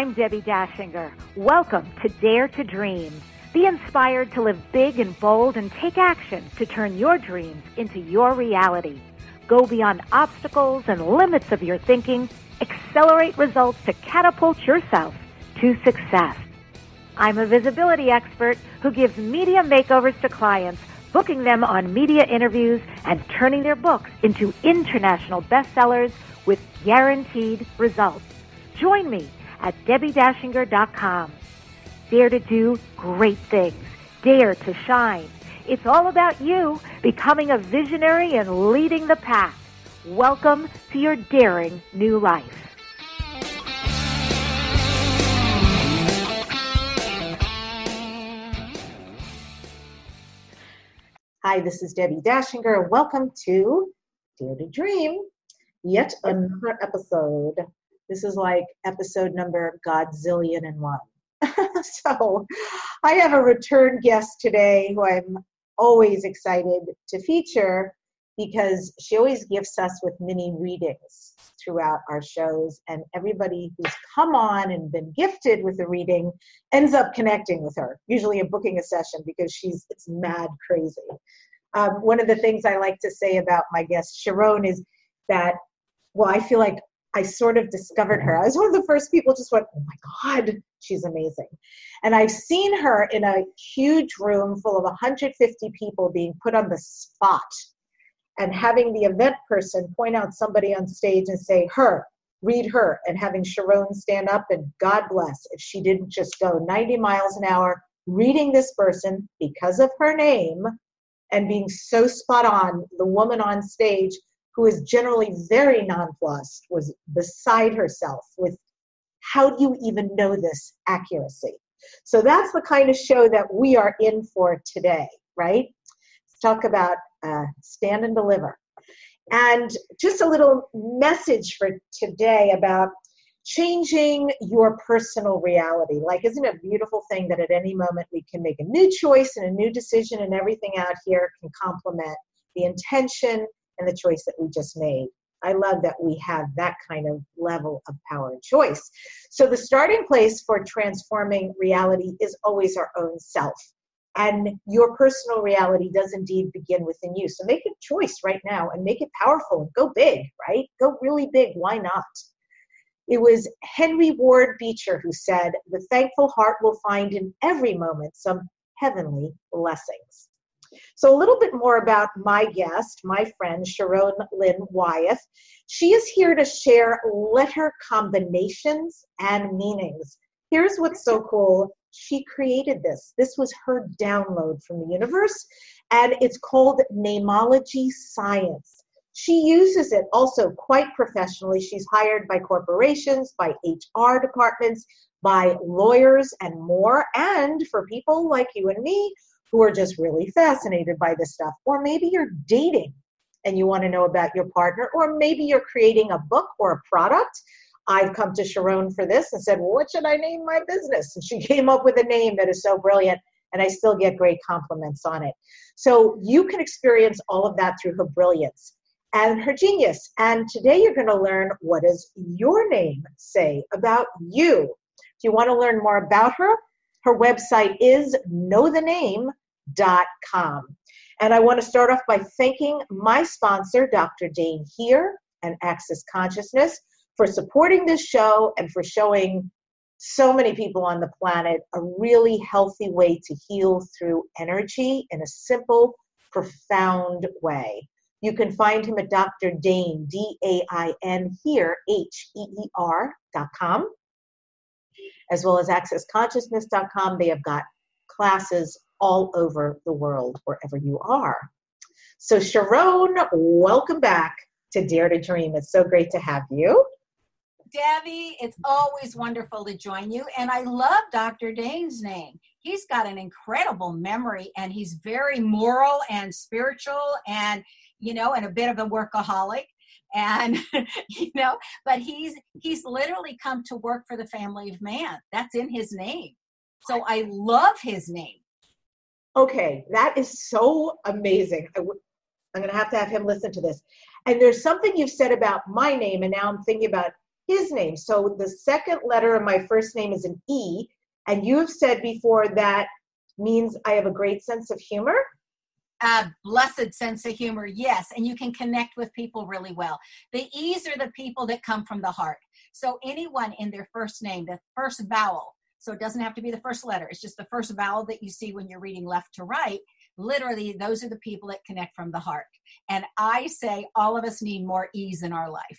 I'm Debbie Dashinger. Welcome to Dare to Dream. Be inspired to live big and bold and take action to turn your dreams into your reality. Go beyond obstacles and limits of your thinking. Accelerate results to catapult yourself to success. I'm a visibility expert who gives media makeovers to clients, booking them on media interviews and turning their books into international bestsellers with guaranteed results. Join me at DebbieDashinger.com. Dare to do great things. Dare to shine. It's all about you becoming a visionary and leading the pack. Welcome to your daring new life. Hi, this is Debbie Dashinger. Welcome to Dare to Dream, yet another episode. This is like episode number Godzillion and one. So I have a return guest today who I'm always excited to feature because she always gifts us with mini readings throughout our shows, and everybody who's come on and been gifted with a reading ends up connecting with her, usually booking a session because it's mad crazy. One of the things I like to say about my guest Sharon is that, I feel like I sort of discovered her. I was one of the first people just went, oh my God, she's amazing. And I've seen her in a huge room full of 150 people being put on the spot and having the event person point out somebody on stage and say, read her, and having Sharon stand up and God bless if she didn't just go 90 miles an hour reading this person because of her name and being so spot on. The woman on stage, who is generally very nonplussed, was beside herself with, how do you even know this accuracy? So that's the kind of show that we are in for today, right? Let's talk about stand and deliver. And just a little message for today about changing your personal reality. Like, isn't it a beautiful thing that at any moment we can make a new choice and a new decision, and everything out here can complement the intention and the choice that we just made. I love that we have that kind of level of power and choice. So the starting place for transforming reality is always our own self. And your personal reality does indeed begin within you. So make a choice right now and make it powerful and go big, right? Go really big. Why not? It was Henry Ward Beecher who said, the thankful heart will find in every moment some heavenly blessings. So a little bit more about my guest, my friend, Sharon Lynn Wyeth. She is here to share letter combinations and meanings. Here's what's so cool. She created this. This was her download from the universe, and it's called Namology Science. She uses it also quite professionally. She's hired by corporations, by HR departments, by lawyers and more, and for people like you and me who are just really fascinated by this stuff. Or maybe you're dating and you want to know about your partner, or maybe you're creating a book or a product. I've come to Sharon for this and said, well, what should I name my business? And she came up with a name that is so brilliant, and I still get great compliments on it. So you can experience all of that through her brilliance and her genius. And today you're going to learn, what does your name say about you? If you want to learn more about her, her website is knowthename.com. And I want to start off by thanking my sponsor, Dr. Dane Heer and Access Consciousness, for supporting this show and for showing so many people on the planet a really healthy way to heal through energy in a simple, profound way. You can find him at Dr. Dane, D-A-I-N, Heer, H-E-E-R.com, as well as accessconsciousness.com. They have got classes all over the world, wherever you are. So Sharon, welcome back to Dare to Dream. It's so great to have you. Debbie, it's always wonderful to join you. And I love Dr. Dane's name. He's got an incredible memory, and he's very moral and spiritual and, and a bit of a workaholic. And, but he's literally come to work for the family of man. That's in his name. So I love his name. Okay, that is so amazing. I'm going to have him listen to this. And there's something you've said about my name, and now I'm thinking about his name. So the second letter of my first name is an E, and you've said before that means I have a great sense of humor. A blessed sense of humor, yes, and you can connect with people really well. The E's are the people that come from the heart. So anyone in their first name, the first vowel, so it doesn't have to be the first letter, it's just the first vowel that you see when you're reading left to right. Literally, those are the people that connect from the heart. And I say all of us need more E's in our life.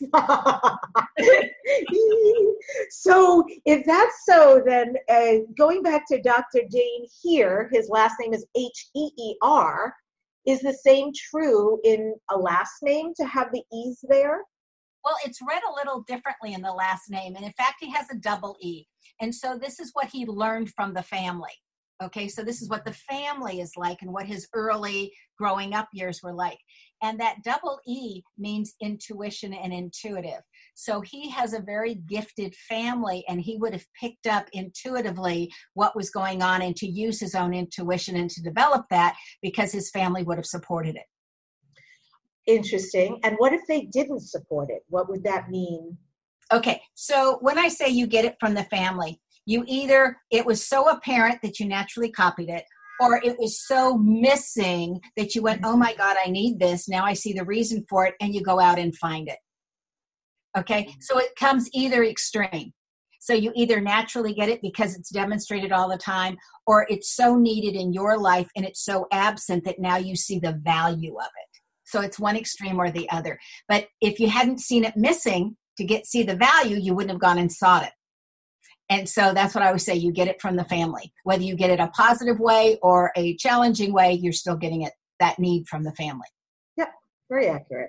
So if that's so, then going back to Dr. Dain here, his last name is Heer. Is the same true in a last name to have the E's there? Well, it's read a little differently in the last name. And in fact, he has a double E. And so this is what he learned from the family. Okay, so this is what the family is like and what his early growing up years were like. And that double E means intuition and intuitive. So he has a very gifted family, and he would have picked up intuitively what was going on and to use his own intuition and to develop that because his family would have supported it. Interesting. And what if they didn't support it? What would that mean? Okay, so when I say you get it from the family, you either, it was so apparent that you naturally copied it, or it was so missing that you went, oh my God, I need this. Now I see the reason for it, and you go out and find it. Okay, so it comes either extreme. So you either naturally get it because it's demonstrated all the time, or it's so needed in your life and it's so absent that now you see the value of it. So it's one extreme or the other. But if you hadn't seen it missing to see the value, you wouldn't have gone and sought it. And so that's what I always say, you get it from the family. Whether you get it a positive way or a challenging way, you're still getting it, that need from the family. Yep, very accurate.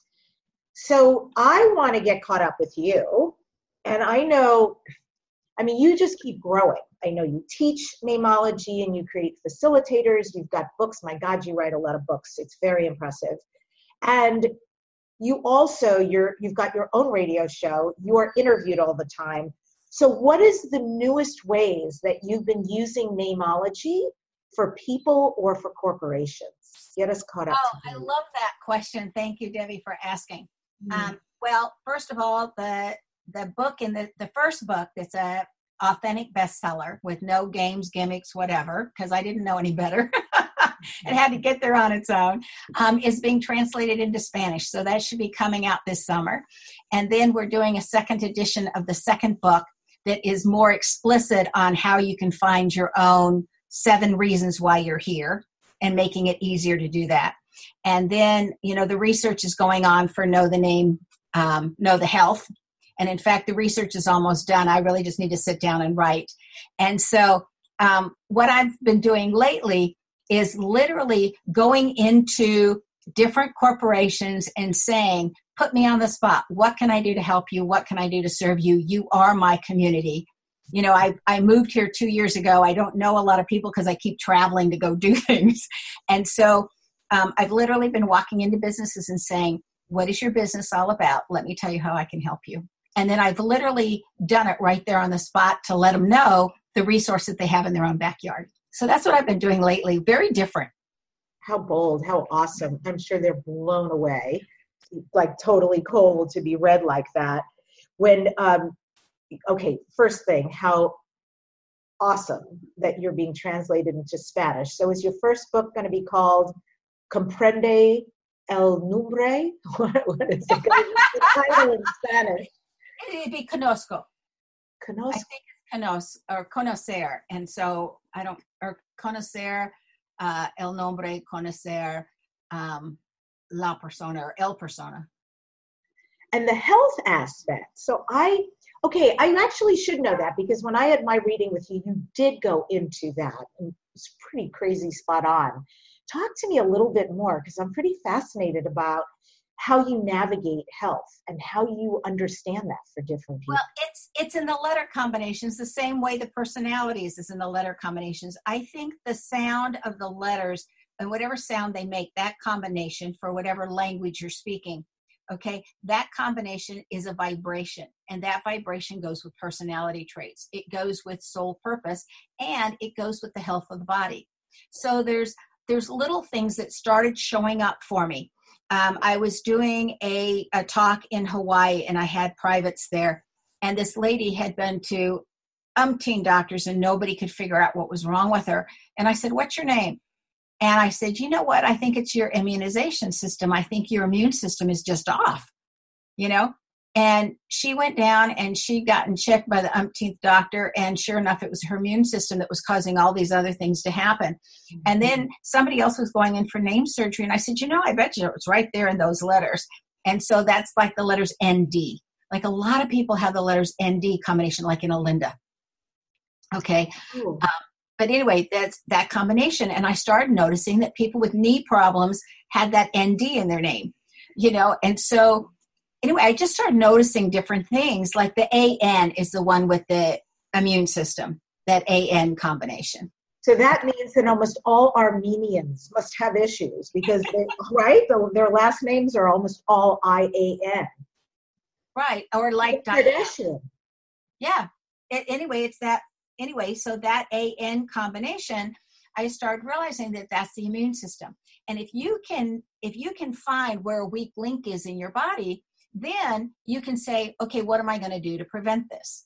So I want to get caught up with you. And I know, you just keep growing. I know you teach namology and you create facilitators. You've got books. My God, you write a lot of books. It's very impressive. And you also, you've got your own radio show. You are interviewed all the time. So what is the newest ways that you've been using namology for people or for corporations? Get us caught up. Oh, I love that question. Thank you, Debbie, for asking. Well, first of all, the book in the first book that's a authentic bestseller with no games, gimmicks, whatever, because I didn't know any better. It had to get there on its own, is being translated into Spanish. So that should be coming out this summer. And then we're doing a second edition of the second book that is more explicit on how you can find your own 7 reasons why you're here and making it easier to do that. And then, the research is going on for Know the Name, Know the Health. And in fact, the research is almost done. I really just need to sit down and write. And so what I've been doing lately is literally going into different corporations and saying, put me on the spot. What can I do to help you? What can I do to serve you? You are my community. I moved here 2 years ago. I don't know a lot of people because I keep traveling to go do things. And so I've literally been walking into businesses and saying, what is your business all about? Let me tell you how I can help you. And then I've literally done it right there on the spot to let them know the resource that they have in their own backyard. So that's what I've been doing lately. Very different. How bold, how awesome. I'm sure they're blown away, like totally cold to be read like that. First thing, how awesome that you're being translated into Spanish. So is your first book going to be called Comprende el Nombre? What is it? The title in Spanish? It'd be Conozco. Conozco. I think it's conocer. And so conocer el nombre, conocer la persona or el persona. And the health aspect. So I actually should know that because when I had my reading with you, you did go into that. And it's pretty crazy spot on. Talk to me a little bit more because I'm pretty fascinated about how you navigate health and how you understand that for different people. Well, it's in the letter combinations, the same way the personalities is in the letter combinations. I think the sound of the letters and whatever sound they make, that combination for whatever language you're speaking, okay, that combination is a vibration. And that vibration goes with personality traits. It goes with soul purpose, and it goes with the health of the body. So there's little things that started showing up for me. I was doing a talk in Hawaii, and I had privates there. And this lady had been to umpteen doctors and nobody could figure out what was wrong with her. And I said, what's your name? And I said, you know what? I think it's your immunization system. I think your immune system is just off, And she went down and she'd gotten checked by the umpteenth doctor. And sure enough, it was her immune system that was causing all these other things to happen. Mm-hmm. And then somebody else was going in for name surgery. And I said, I bet you it's right there in those letters. And so that's like the letters ND. Like a lot of people have the letters ND combination, like in Alinda. Okay. But anyway, that's that combination. And I started noticing that people with knee problems had that ND in their name, And so anyway, I just started noticing different things. Like the AN is the one with the immune system, that AN combination. So that means that almost all Armenians must have issues because, right? Their last names are almost all IAN. Right. Or like Kardashian. Yeah. Anyway, it's that. Anyway, so that AN combination, I started realizing that that's the immune system. And if you can find where a weak link is in your body, then you can say, okay, what am I going to do to prevent this?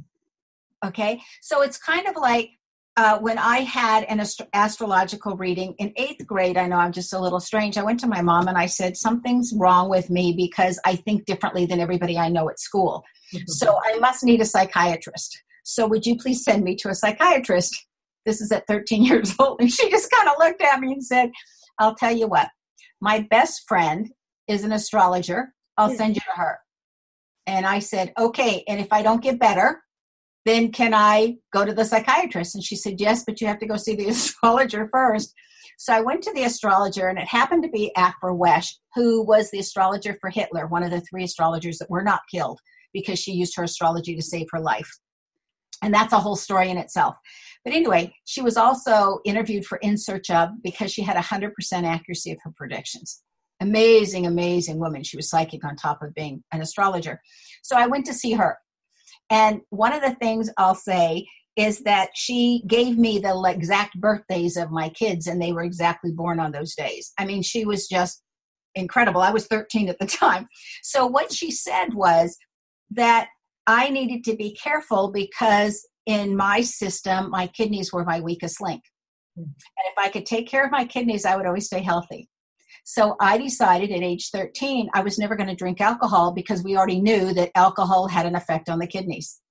Okay. So it's kind of like when I had an astrological reading in 8th grade, I know I'm just a little strange. I went to my mom and I said, something's wrong with me because I think differently than everybody I know at school. Mm-hmm. So I must need a psychiatrist. So would you please send me to a psychiatrist? This is at 13 years old. And she just kind of looked at me and said, I'll tell you what, my best friend is an astrologer. I'll send you to her. And I said, okay. And if I don't get better, then can I go to the psychiatrist? And she said, yes, but you have to go see the astrologer first. So I went to the astrologer, and it happened to be Afra Wesh, who was the astrologer for Hitler, one of the 3 astrologers that were not killed because she used her astrology to save her life. And that's a whole story in itself. But anyway, she was also interviewed for In Search Of because she had 100% accuracy of her predictions. Amazing, amazing woman. She was psychic on top of being an astrologer. So I went to see her. And one of the things I'll say is that she gave me the exact birthdays of my kids, and they were exactly born on those days. I mean, she was just incredible. I was 13 at the time. So what she said was that I needed to be careful because in my system, my kidneys were my weakest link. And if I could take care of my kidneys, I would always stay healthy. So I decided at age 13, I was never going to drink alcohol because we already knew that alcohol had an effect on the kidneys.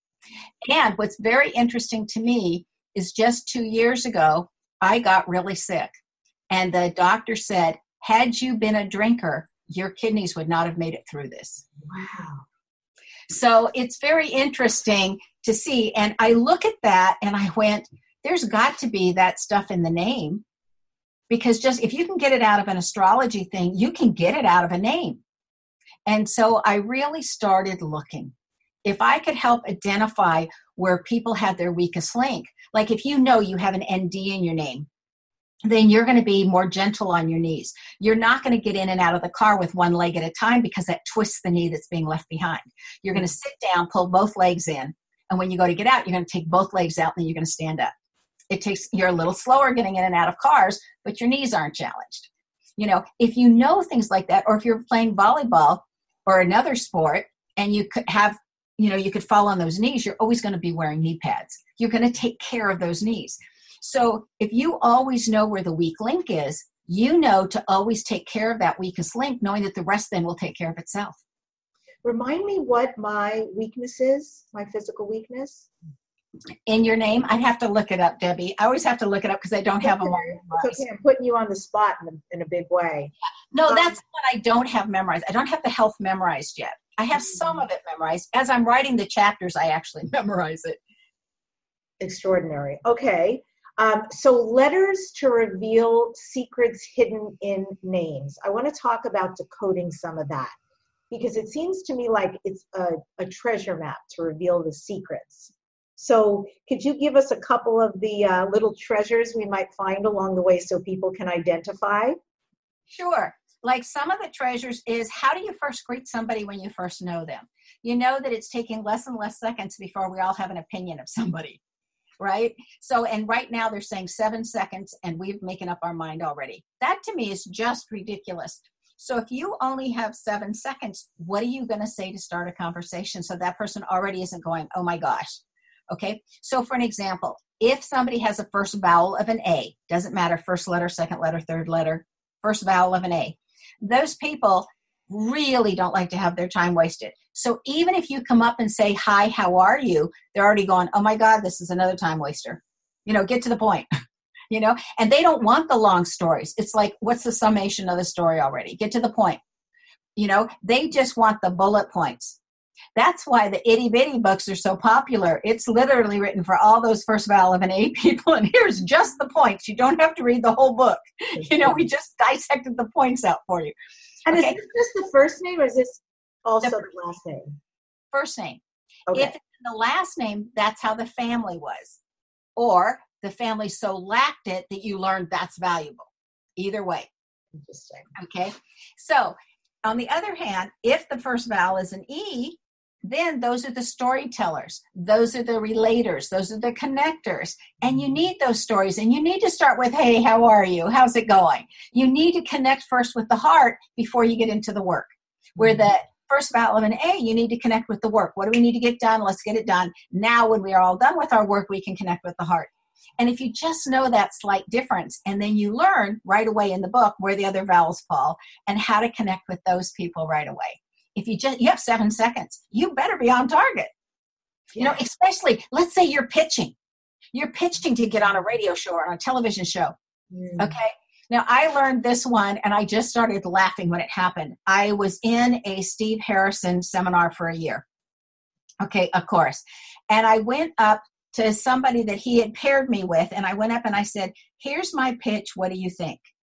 And what's very interesting to me is just 2 years ago, I got really sick. And the doctor said, had you been a drinker, your kidneys would not have made it through this. Wow. So it's very interesting to see. And I look at that and I went, there's got to be that stuff in the name. Because just if you can get it out of an astrology thing, you can get it out of a name. And so I really started looking. If I could help identify where people had their weakest link, like if you know you have an ND in your name, then you're going to be more gentle on your knees. You're not going to get in and out of the car with one leg at a time because that twists the knee that's being left behind. You're going to sit down, pull both legs in, and when you go to get out, you're going to take both legs out, and then you're going to stand up. You're a little slower getting in and out of cars, but your knees aren't challenged. If you know things like that, or if you're playing volleyball or another sport and you could have, you could fall on those knees, you're always going to be wearing knee pads. You're going to take care of those knees. So if you always know where the weak link is, to always take care of that weakest link, knowing that the rest then will take care of itself. Remind me what my weakness is, my physical weakness. In your name? I'd have to look it up, Debbie. I always have to look it up because I don't have them all memorized. It's okay. I'm putting you on the spot in a big way. No, that's what I don't have memorized. I don't have the health memorized yet. I have some of it memorized. As I'm writing the chapters, I actually memorize it. Extraordinary. Okay. So letters to reveal secrets hidden in names. I want to talk about decoding some of that because it seems to me like it's a treasure map to reveal the secrets. So could you give us a couple of the little treasures we might find along the way so people can identify? Sure. Like some of the treasures is, how do you first greet somebody when you first know them? You know that it's taking less and less seconds before we all have an opinion of somebody, right? So, and right now they're saying 7 seconds and we're making up our mind already. That to me is just ridiculous. So if you only have 7 seconds, what are you going to say to start a conversation so that person already isn't going, oh my gosh? Okay. So for an example, if somebody has a first vowel of an A, doesn't matter, first letter, second letter, third letter, first vowel of an A, those people really don't like to have their time wasted. So even if you come up and say, hi, how are you? They're already going, oh my God, this is another time waster. Get to the point, and they don't want the long stories. It's like, what's the summation of the story already? Get to the point. They just want the bullet points. That's why the itty bitty books are so popular. It's literally written for all those first vowel of an A people. And here's just the points. You don't have to read the whole book. We just dissected the points out for you. And is this just the first name, or is this also the last name? First name. Okay. If it's the last name, that's how the family was. Or the family so lacked it that you learned that's valuable. Either way. Interesting. Okay. So on the other hand, if the first vowel is an E, then those are the storytellers. Those are the relators. Those are the connectors. And you need those stories. And you need to start with, hey, how are you? How's it going? You need to connect first with the heart before you get into the work. Where the first vowel of an A, you need to connect with the work. What do we need to get done? Let's get it done. Now, when we are all done with our work, we can connect with the heart. And if you just know that slight difference, and then you learn right away in the book where the other vowels fall and how to connect with those people right away. If you have 7 seconds, you better be on target. Yeah. Especially, let's say you're pitching. You're pitching to get on a radio show or on a television show. Okay. Now, I learned this one, and I just started laughing when it happened. I was in a Steve Harrison seminar for a year. Okay, of course. And I went up to somebody that he had paired me with, and I went up and I said, here's my pitch. What do you think?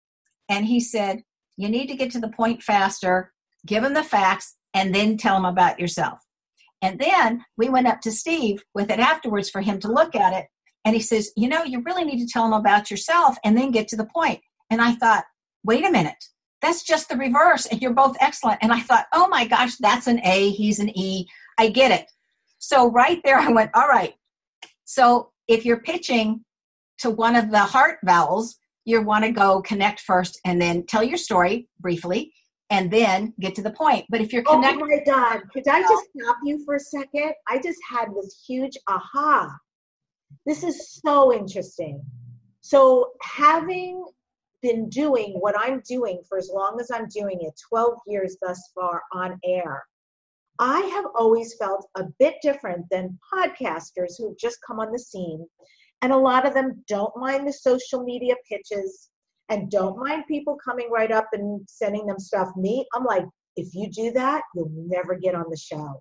And he said, you need to get to the point faster, give him the facts, and then tell him about yourself. And then we went up to Steve with it afterwards for him to look at it. And he says, you really need to tell him about yourself and then get to the point. And I thought, wait a minute, that's just the reverse. And you're both excellent. And I thought, oh my gosh, that's an A, he's an E. I get it. So right there, I went, all right. So if you're pitching to one of the heart vowels, you want to go connect first and then tell your story briefly and then get to the point. But if you're connected. Oh my God. Could I just stop you for a second? I just had this huge aha. This is so interesting. So having been doing what I'm doing for as long as I'm doing it, 12 years thus far on air, I have always felt a bit different than podcasters who have just come on the scene. And a lot of them don't mind the social media pitches and don't mind people coming right up and sending them stuff. Me, I'm like, if you do that, you'll never get on the show.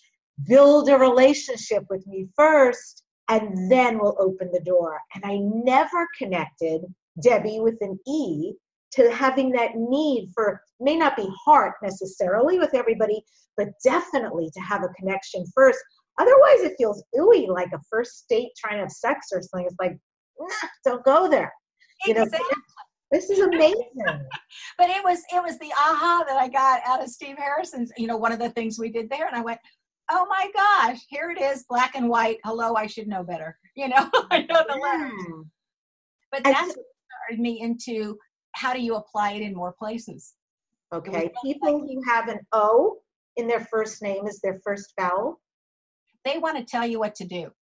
Build a relationship with me first, and then we'll open the door. And I never connected Debbie with an E to having that need for, may not be heart necessarily with everybody, but definitely to have a connection first. Otherwise, it feels ooey, like a first date trying to have sex or something. It's like, nah, don't go there. Exactly. This is amazing. But it was the aha that I got out of Steve Harrison's, one of the things we did there. And I went, oh my gosh, here it is, black and white. Hello, I should know better. I know the letters. But that's what started me into how do you apply it in more places. Okay. People who have an O in their first name as their first vowel, they want to tell you what to do.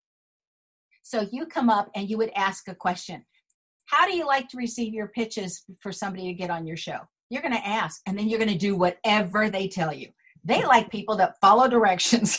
So you come up and you would ask a question. How do you like to receive your pitches for somebody to get on your show? You're going to ask, and then you're going to do whatever they tell you. They like people that follow directions.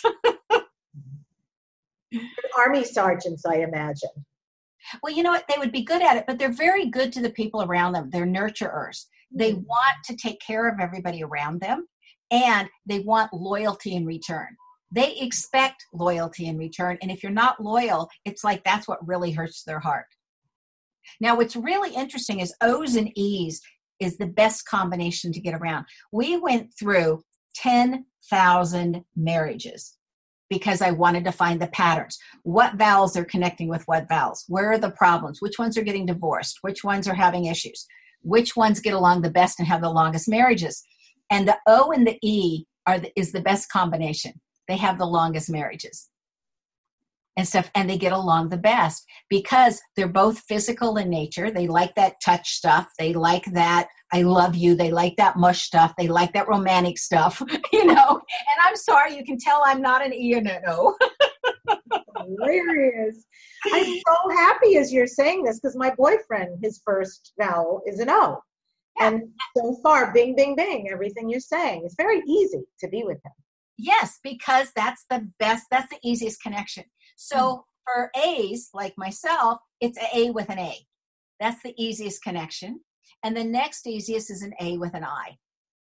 Army sergeants, I imagine. Well, you know what? They would be good at it, but they're very good to the people around them. They're nurturers. They want to take care of everybody around them, and they want loyalty in return. They expect loyalty in return, and if you're not loyal, it's like that's what really hurts their heart. Now, what's really interesting is O's and E's is the best combination to get around. We went through 10,000 marriages because I wanted to find the patterns. What vowels are connecting with what vowels? Where are the problems? Which ones are getting divorced? Which ones are having issues? Which ones get along the best and have the longest marriages? And the O and the E is the best combination. They have the longest marriages. and stuff, and they get along the best because they're both physical in nature. They like that touch stuff. They like that I love you. They like that mush stuff. They like that romantic stuff, you know. And I'm sorry, you can tell I'm not an E and an O. Hilarious. I'm so happy as you're saying this because my boyfriend, his first vowel is an O. Yeah. And so far, bing, bing, bing, everything you're saying. It's very easy to be with him. Yes, because that's the best, that's the easiest connection. So for A's, like myself, it's an A with an A. That's the easiest connection. And the next easiest is an A with an I.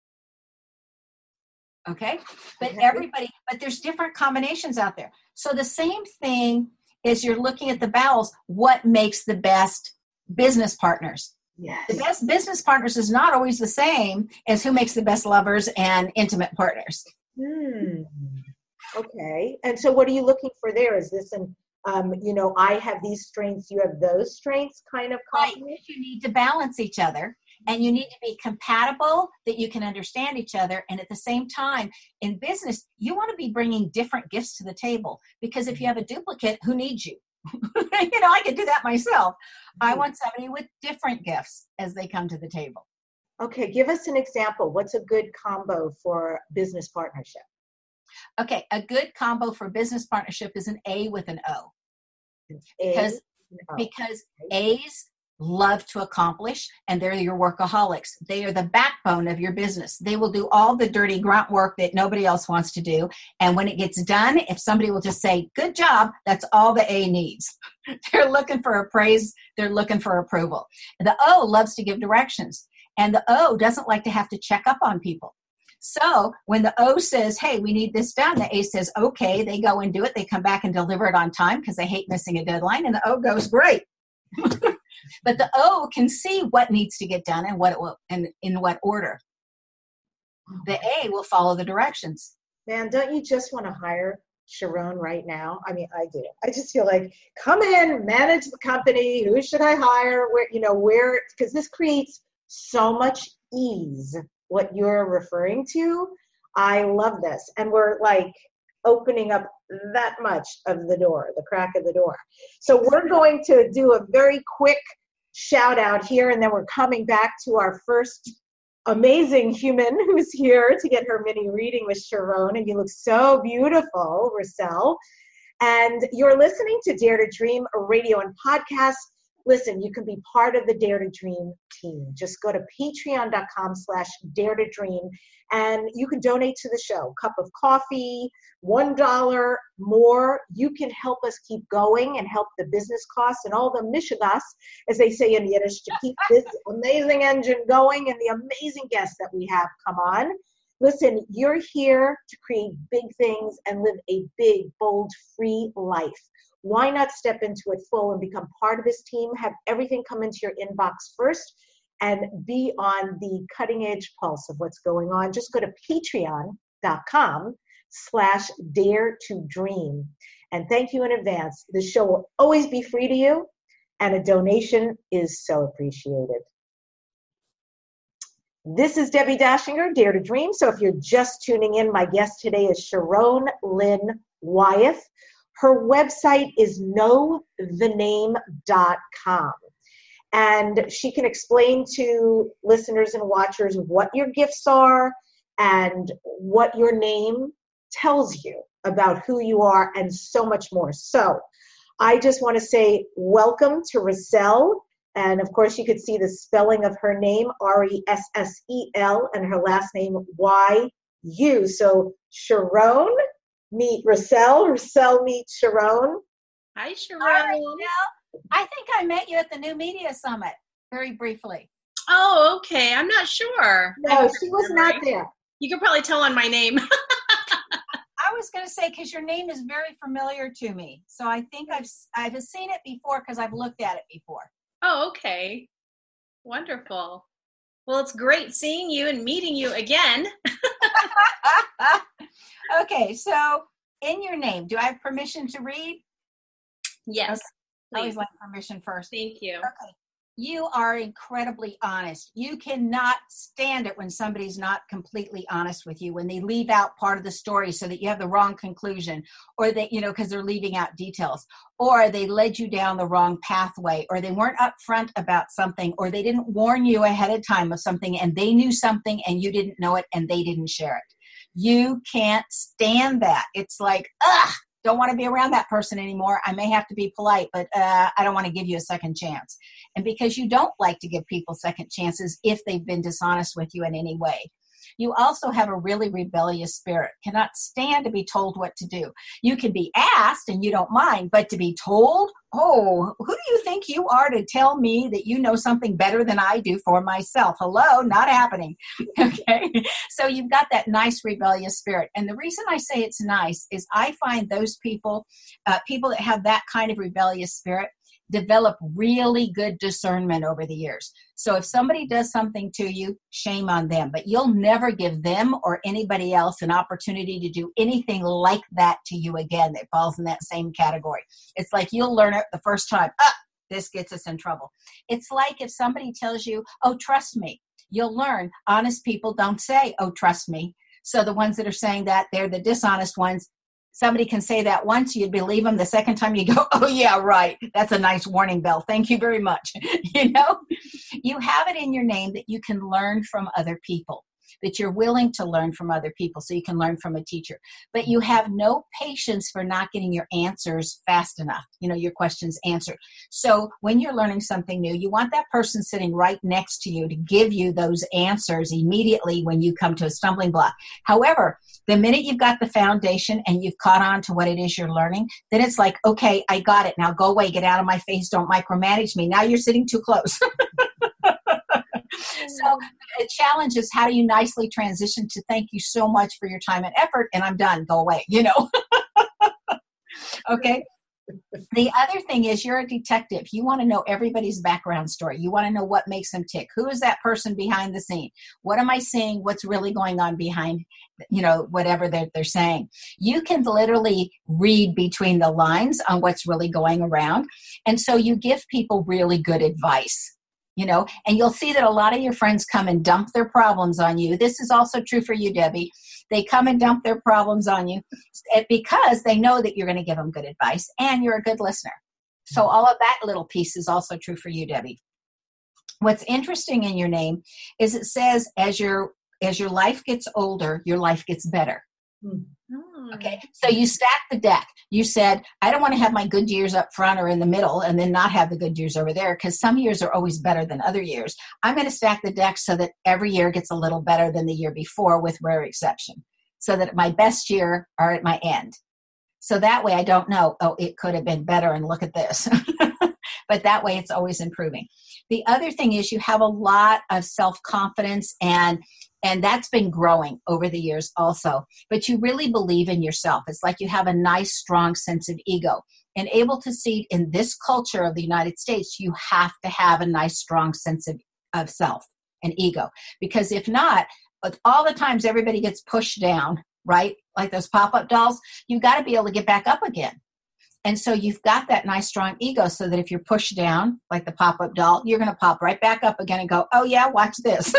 Okay? But but there's different combinations out there. So the same thing is you're looking at the vowels, what makes the best business partners? Yes. The best business partners is not always the same as who makes the best lovers and intimate partners. Okay. And so what are you looking for there? Is this an, I have these strengths, you have those strengths kind of combination? Right. You need to balance each other and you need to be compatible, that you can understand each other. And at the same time, in business, you want to be bringing different gifts to the table because if you have a duplicate, who needs you? I could do that myself. I want somebody with different gifts as they come to the table. Okay, give us an example. What's a good combo for business partnership? Okay, a good combo for business partnership is an A with an O. Because A's love to accomplish and they're your workaholics. They are the backbone of your business. They will do all the dirty grunt work that nobody else wants to do. And when it gets done, if somebody will just say, good job, that's all the A needs. They're looking for praise. They're looking for approval. The O loves to give directions. And the O doesn't like to have to check up on people. So when the O says, hey, we need this done, the A says, okay, they go and do it. They come back and deliver it on time because they hate missing a deadline. And the O goes, great. But the O can see what needs to get done and what it will, and in what order. The A will follow the directions. Man, don't you just want to hire Sharon right now? I mean, I do. I just feel like, come in, manage the company. Who should I hire? Where, because this creates so much ease, what you're referring to. I love this. And we're like opening up that much of the door, the crack of the door. So we're going to do a very quick shout out here, and then we're coming back to our first amazing human who's here to get her mini reading with Sharon. And you look so beautiful, Rochelle. And you're listening to Dare to Dream, a radio and podcast. Listen, you can be part of the Dare to Dream team. Just go to patreon.com/dare to dream and you can donate to the show. Cup of coffee, $1 more. You can help us keep going and help the business costs and all the mishigas, as they say in Yiddish, to keep this amazing engine going and the amazing guests that we have come on. Listen, you're here to create big things and live a big, bold, free life. Why not step into it full and become part of this team? Have everything come into your inbox first and be on the cutting edge pulse of what's going on. Just go to patreon.com/dare to dream. And thank you in advance. The show will always be free to you and a donation is so appreciated. This is Debbie Dashinger, Dare to Dream. So if you're just tuning in, my guest today is Sharon Lynn Wyeth. Her website is knowthename.com. And she can explain to listeners and watchers what your gifts are and what your name tells you about who you are and so much more. So I just want to say welcome to Ressel. And of course, you could see the spelling of her name, Ressel, and her last name, Y-U. So Sharon, meet Ressel. Ressel meet Sharon. Hi, Sharon. Hi, I think I met you at the New Media Summit, very briefly. Oh, okay. I'm not sure. No, she was not there. You can probably tell on my name. I was going to say, because your name is very familiar to me. So I think I've seen it before because I've looked at it before. Oh, okay. Wonderful. Well, it's great seeing you and meeting you again. Okay, so in your name, do I have permission to read? Yes. Okay. I always like permission first. Thank you. Okay. You are incredibly honest. You cannot stand it when somebody's not completely honest with you, when they leave out part of the story so that you have the wrong conclusion, or they, because they're leaving out details, or they led you down the wrong pathway, or they weren't upfront about something, or they didn't warn you ahead of time of something and they knew something and you didn't know it and they didn't share it. You can't stand that. It's like, don't want to be around that person anymore. I may have to be polite, but I don't want to give you a second chance. And because you don't like to give people second chances if they've been dishonest with you in any way. You also have a really rebellious spirit, cannot stand to be told what to do. You can be asked and you don't mind, but to be told, oh, who do you think you are to tell me that you know something better than I do for myself? Hello, not happening. Okay. So you've got that nice rebellious spirit. And the reason I say it's nice is I find those people that have that kind of rebellious spirit, develop really good discernment over the years. So if somebody does something to you, shame on them, but you'll never give them or anybody else an opportunity to do anything like that to you again that falls in that same category. It's like you'll learn it the first time. This gets us in trouble. It's like if somebody tells you, oh, trust me, you'll learn honest people don't say, oh, trust me. So the ones that are saying that, they're the dishonest ones. Somebody can say that once, you'd believe them. The second time you go, oh, yeah, right. That's a nice warning bell. Thank you very much. You have it in your name that you can learn from other people, that you're willing to learn from other people so you can learn from a teacher. But you have no patience for not getting your answers fast enough, your questions answered. So when you're learning something new, you want that person sitting right next to you to give you those answers immediately when you come to a stumbling block. However, the minute you've got the foundation and you've caught on to what it is you're learning, then it's like, okay, I got it. Now go away, get out of my face, don't micromanage me. Now you're sitting too close. So the challenge is, how do you nicely transition to thank you so much for your time and effort, and I'm done, go away, Okay. The other thing is, you're a detective. You want to know everybody's background story. You want to know what makes them tick. Who is that person behind the scene? What am I seeing? What's really going on behind, whatever they're saying? You can literally read between the lines on what's really going around. And so you give people really good advice. And you'll see that a lot of your friends come and dump their problems on you. This is also true for you, Debbie. They come and dump their problems on you because they know that you're going to give them good advice and you're a good listener. So all of that little piece is also true for you, Debbie. What's interesting in your name is it says as your life gets older, your life gets better. Okay, so you stack the deck. You said, I don't want to have my good years up front or in the middle and then not have the good years over there, because some years are always better than other years. I'm going to stack the deck so that every year gets a little better than the year before, with rare exception, so that my best year are at my end. So that way I don't know, oh, it could have been better and look at this. But that way it's always improving. The other thing is you have a lot of self-confidence, and that's been growing over the years also. But you really believe in yourself. It's like you have a nice, strong sense of ego. And able to see in this culture of the United States, you have to have a nice, strong sense of self and ego. Because if not, all the times everybody gets pushed down, right? Like those pop-up dolls, you've got to be able to get back up again. And so you've got that nice, strong ego so that if you're pushed down, like the pop-up doll, you're going to pop right back up again and go, oh yeah, watch this.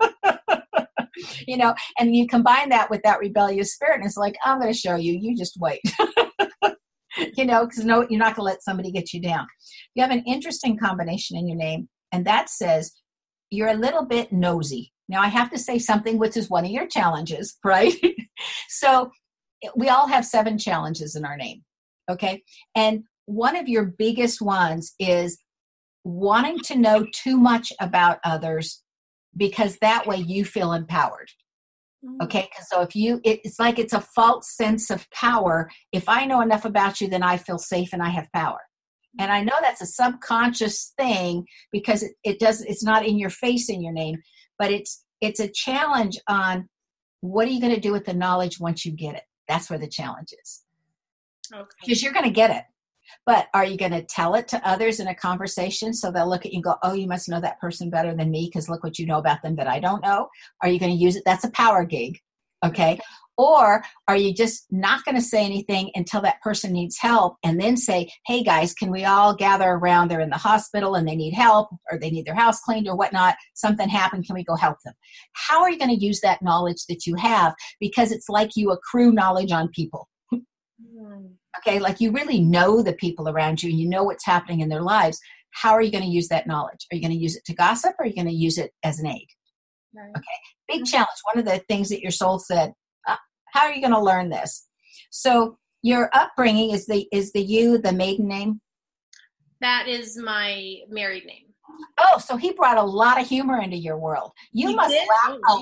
And you combine that with that rebellious spirit, and it's like, I'm going to show you, you just wait. Because you're not going to let somebody get you down. You have an interesting combination in your name, and that says you're a little bit nosy. Now, I have to say something which is one of your challenges, right? So we all have 7 challenges in our name, okay? And one of your biggest ones is wanting to know too much about others, because that way you feel empowered. Okay. So it's like it's a false sense of power. If I know enough about you, then I feel safe and I have power. And I know that's a subconscious thing because it's not in your face in your name, but it's a challenge on what are you going to do with the knowledge once you get it? That's where the challenge is. Okay. Because you're going to get it. But are you going to tell it to others in a conversation so they'll look at you and go, oh, you must know that person better than me because look what you know about them that I don't know? Are you going to use it? That's a power gig. Okay. Or are you just not going to say anything until that person needs help and then say, hey guys, can we all gather around? They're in the hospital and they need help, or they need their house cleaned or whatnot. Something happened. Can we go help them? How are you going to use that knowledge that you have? Because it's like you accrue knowledge on people. Okay. Like you really know the people around you and you know what's happening in their lives. How are you going to use that knowledge? Are you going to use it to gossip, or are you going to use it as an aid? Right. Okay. Big challenge. One of the things that your soul said, how are you going to learn this? So your upbringing is the maiden name? That is my married name. Oh, so he brought a lot of humor into your world. You He must did? laugh a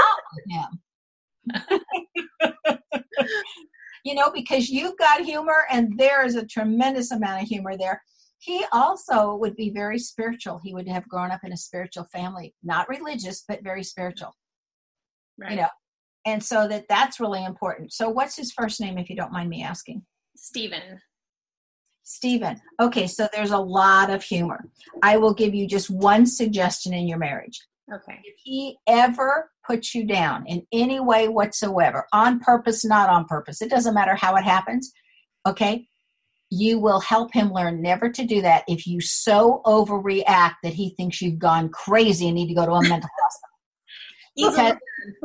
lot with him. Because you've got humor and there is a tremendous amount of humor there. He also would be very spiritual. He would have grown up in a spiritual family, not religious, but very spiritual. Right. And so that's really important. So what's his first name, if you don't mind me asking? Stephen. Stephen. Okay, so there's a lot of humor. I will give you just one suggestion in your marriage. Okay. If he ever puts you down in any way whatsoever, on purpose, not on purpose, it doesn't matter how it happens, okay, you will help him learn never to do that if you so overreact that he thinks you've gone crazy and need to go to a mental hospital.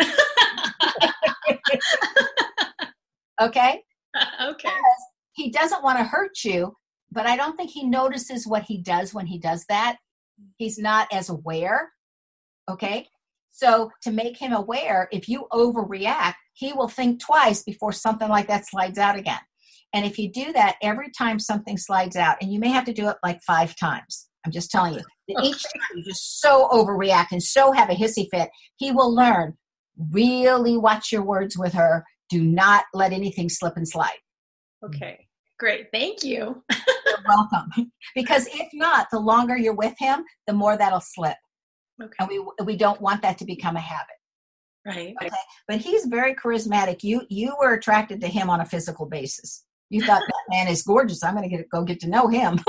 Okay? Okay. He doesn't want to hurt you, but I don't think he notices what he does when he does that. He's not as aware. Okay? So to make him aware, if you overreact, he will think twice before something like that slides out again. And if you do that every time something slides out, and you may have to do it like 5 times, I'm just telling you, that each time you just so overreact and so have a hissy fit, he will learn, really watch your words with her. Do not let anything slip and slide. Okay, great. Thank you. You're welcome. Because if not, the longer you're with him, the more that'll slip. Okay. And we don't want that to become a habit. Right. Okay. But he's very charismatic. You were attracted to him on a physical basis. You thought, that man is gorgeous. I'm going to go get to know him.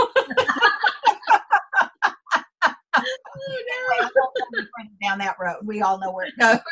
Anyway, I won't go any further down that road. We all know where it goes.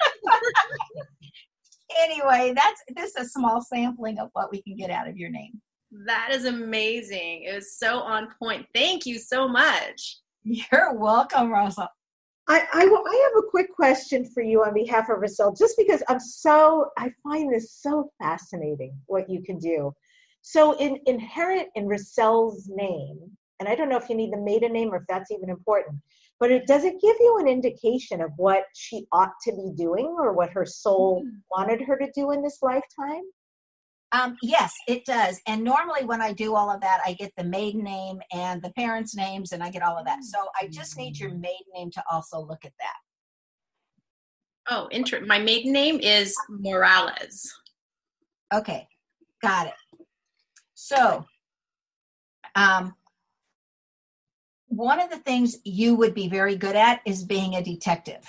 Anyway, this is a small sampling of what we can get out of your name. That is amazing. It was so on point. Thank you so much. You're welcome, Rosa. I have a quick question for you on behalf of Racelle, just because I find this so fascinating what you can do. So inherent in Racelle's name, and I don't know if you need the maiden name or if that's even important, but does it give you an indication of what she ought to be doing or what her soul wanted her to do in this lifetime? Yes, it does. And normally when I do all of that, I get the maiden name and the parents' names, and I get all of that. So I just need your maiden name to also look at that. Oh, my maiden name is Morales. Okay, got it. So, one of the things you would be very good at is being a detective.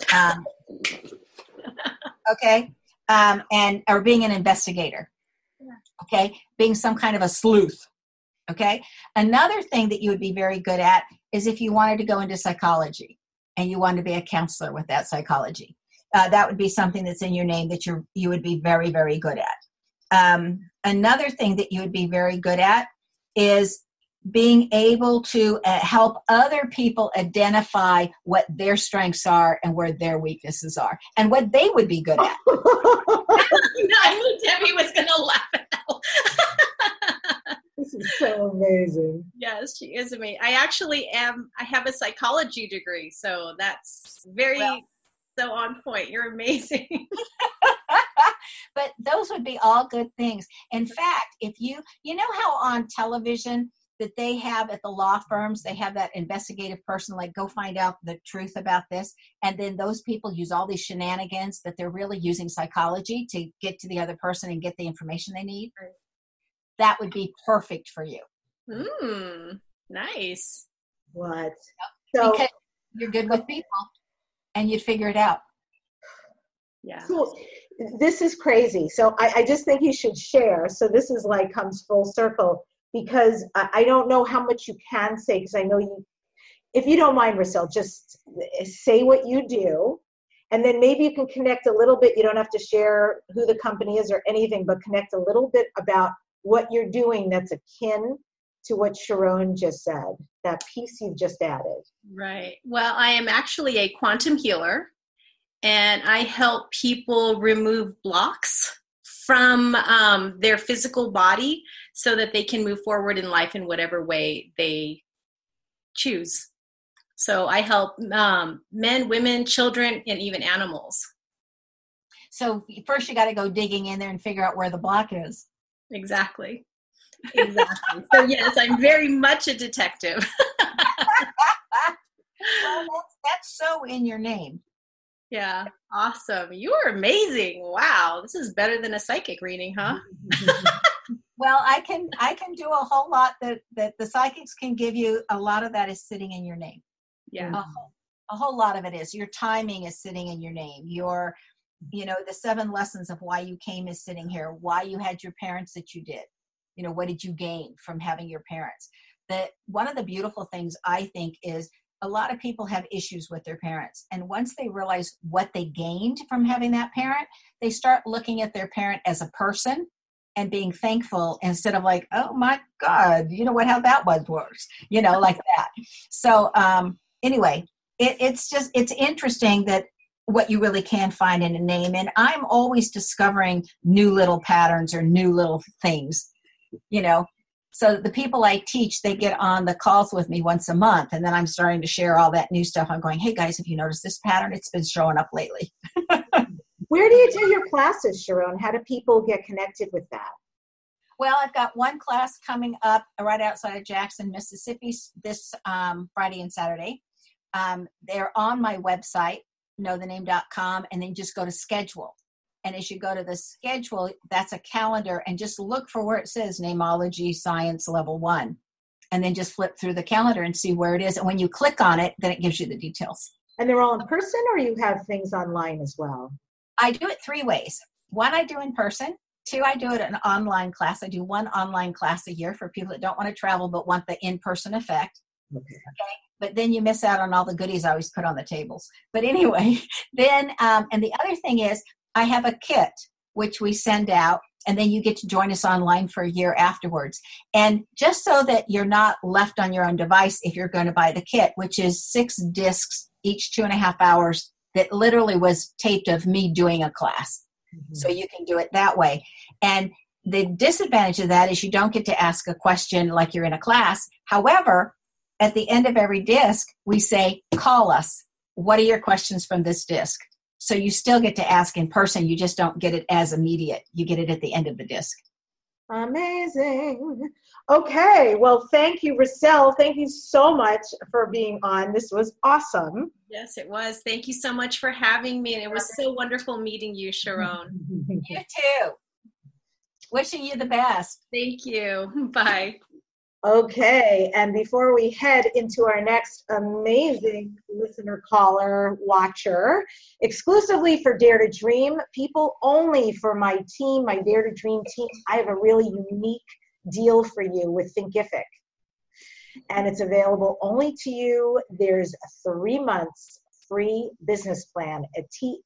Okay, or being an investigator. Okay, being some kind of a sleuth. Okay, another thing that you would be very good at is if you wanted to go into psychology and you wanted to be a counselor with that psychology. That would be something that's in your name that you would be very, very good at. Another thing that you would be very good at is being able to help other people identify what their strengths are and where their weaknesses are and what they would be good at. I knew Debbie was going to laugh at that. This is so amazing. Yes, she is amazing. I have a psychology degree, so that's so on point. You're amazing. But those would be all good things. In fact, if you know how on television that they have at the law firms, they have that investigative person, like, go find out the truth about this. And then those people use all these shenanigans that they're really using psychology to get to the other person and get the information they need. That would be perfect for you. Nice. What? Because you're good with people and you'd figure it out. Yeah. So this is crazy. So I just think you should share. So this is like comes full circle, because I don't know how much you can say, because I know you, if you don't mind, Racelle, just say what you do And then maybe you can connect a little bit. You don't have to share who the company is or anything, but connect a little bit about what you're doing that's akin to what Sharon just said, that piece you've just added. Right. Well, I am actually a quantum healer, and I help people remove blocks from their physical body so that they can move forward in life in whatever way they choose. So I help men, women, children, and even animals. So first you got to go digging in there and figure out where the block is. Exactly. Exactly. So yes, I'm very much a detective. Well, that's so in your name. Yeah. Awesome. You are amazing. Wow. This is better than a psychic reading, huh? Well, I can do a whole lot that the psychics can give you. A lot of that is sitting in your name. Yeah. A whole lot of it is. Your timing is sitting in your name. Your, the 7 lessons of why you came is sitting here. Why you had your parents that you did. What did you gain from having your parents? One of the beautiful things I think is a lot of people have issues with their parents. And once they realize what they gained from having that parent, they start looking at their parent as a person and being thankful instead of like, oh my God, how that works, like that. So anyway, it's interesting that what you really can find in a name. And I'm always discovering new little patterns or new little things, So the people I teach, they get on the calls with me once a month. And then I'm starting to share all that new stuff. I'm going, hey guys, have you noticed this pattern? It's been showing up lately. Where do you do your classes, Sharon? How do people get connected with that? Well, I've got one class coming up right outside of Jackson, Mississippi this Friday and Saturday. They're on my website, knowthename.com, and then just go to schedule. And as you go to the schedule, that's a calendar, and just look for where it says Namology Science Level 1. And then just flip through the calendar and see where it is. And when you click on it, then it gives you the details. And they're all in person, or you have things online as well? I do it 3 ways. 1, I do in person. 2, I do it an online class. I do 1 online class a year for people that don't want to travel but want the in-person effect. Okay. But then you miss out on all the goodies I always put on the tables. But anyway, then, and the other thing is I have a kit, which we send out, and then you get to join us online for a year afterwards. And just so that you're not left on your own device if you're going to buy the kit, which is 6 discs, each 2.5 hours, that literally was taped of me doing a class. Mm-hmm. So you can do it that way. And the disadvantage of that is you don't get to ask a question like you're in a class. However, at the end of every disc, we say, call us. What are your questions from this disc? So you still get to ask in person. You just don't get it as immediate. You get it at the end of the disc. Amazing. Okay. Well, thank you, Rochelle. Thank you so much for being on. This was awesome. Yes, it was. Thank you so much for having me. And it was so wonderful meeting you, Sharon. You too. Wishing you the best. Thank you. Bye. Okay, and before we head into our next amazing listener caller watcher, exclusively for Dare to Dream, people only for my team, my Dare to Dream team, I have a really unique deal for you with Thinkific. And it's available only to you. There's a 3 months free business plan at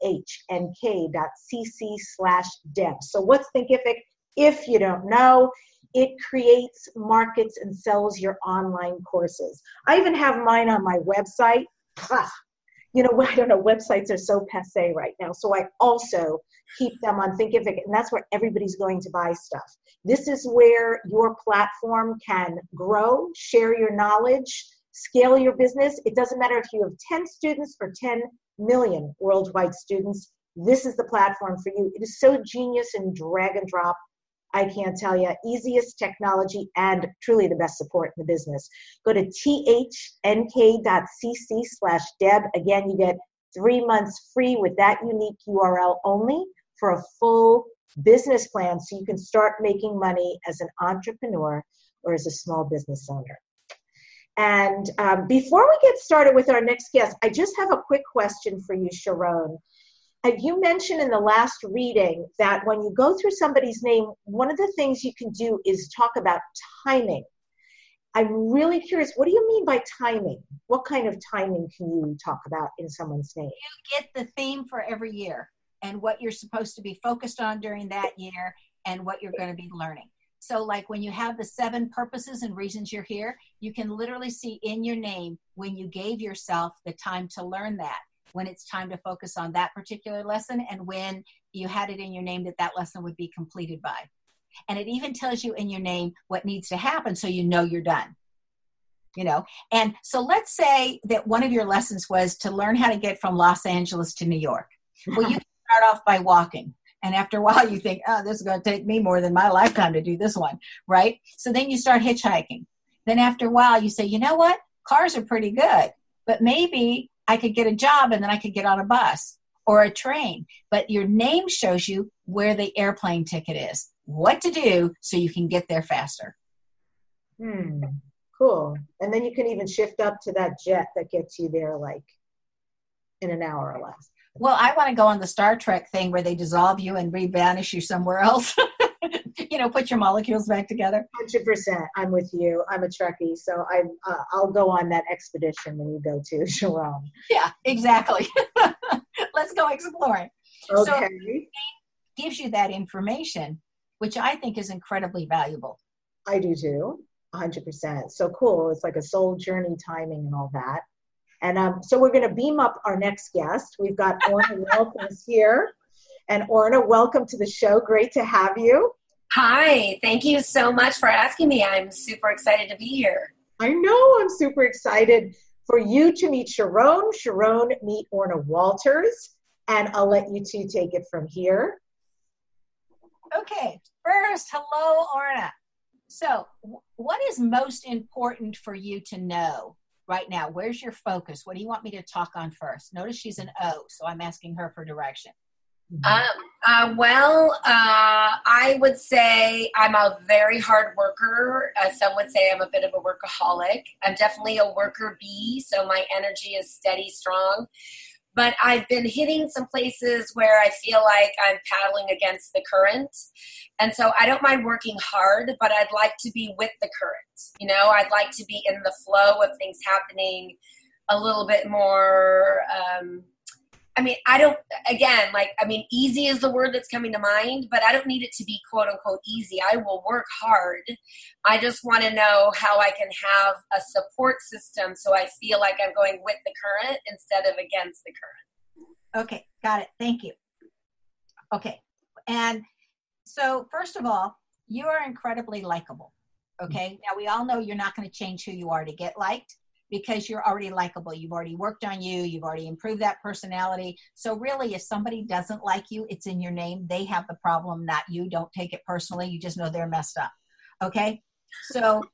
thnk.cc/deb. So what's Thinkific? If you don't know, it creates, markets, and sells your online courses. I even have mine on my website. I don't know, websites are so passé right now. So I also keep them on Thinkific, and that's where everybody's going to buy stuff. This is where your platform can grow, share your knowledge, scale your business. It doesn't matter if you have 10 students or 10 million worldwide students. This is the platform for you. It is so genius and drag and drop. I can't tell you, easiest technology and truly the best support in the business. Go to thnk.cc/Deb. Again, you get 3 months free with that unique URL only for a full business plan so you can start making money as an entrepreneur or as a small business owner. And before we get started with our next guest, I just have a quick question for you, Sharon. You mentioned in the last reading that when you go through somebody's name, one of the things you can do is talk about timing. I'm really curious, what do you mean by timing? What kind of timing can you talk about in someone's name? You get the theme for every year and what you're supposed to be focused on during that year and what you're going to be learning. So like when you have the 7 purposes and reasons you're here, you can literally see in your name when you gave yourself the time to learn that, when it's time to focus on that particular lesson, and when you had it in your name that that lesson would be completed by. And it even tells you in your name what needs to happen so you know you're done. You know, and so let's say that one of your lessons was to learn how to get from Los Angeles to New York. Well, you can start off by walking. And after a while you think, oh, this is going to take me more than my lifetime to do this one, right? So then you start hitchhiking. Then after a while you say, you know what? Cars are pretty good, but maybe I could get a job and then I could get on a bus or a train. But your name shows you where the airplane ticket is, what to do so you can get there faster. Cool. And then you can even shift up to that jet that gets you there like in an hour or less. Well, I want to go on the Star Trek thing where they dissolve you and re-vanish you somewhere else. You know, put your molecules back together. 100%. I'm with you. I'm a Trekkie, so I'll go on that expedition when you go to Sharon. Yeah, exactly. Let's go exploring. Okay. So it gives you that information, which I think is incredibly valuable. I do too. 100%. So cool. It's like a soul journey timing and all that. And so we're going to beam up our next guest. We've got Orna Wilkins here. And Orna, welcome to the show. Great to have you. Hi. Thank you so much for asking me. I'm super excited to be here. I know. I'm super excited for you to meet Sharon. Sharon, meet Orna Walters. And I'll let you two take it from here. Okay. First, hello, Orna. So what is most important for you to know right now? Where's your focus? What do you want me to talk on first? Notice she's an O, so I'm asking her for direction. I would say I'm a very hard worker. Some would say I'm a bit of a workaholic. I'm definitely a worker bee, so my energy is steady, strong. But I've been hitting some places where I feel like I'm paddling against the current. And so I don't mind working hard, but I'd like to be with the current. You know, I'd like to be in the flow of things happening a little bit more. Easy is the word that's coming to mind, but I don't need it to be quote unquote easy. I will work hard. I just want to know how I can have a support system so I feel like I'm going with the current instead of against the current. Okay, got it. Thank you. Okay, and so first of all, you are incredibly likable. Okay, now we all know you're not going to change who you are to get liked, because you're already likable. You've already worked on you. You've already improved that personality. So really, if somebody doesn't like you, it's in your name. They have the problem, not you. Don't take it personally. You just know they're messed up. Okay? So,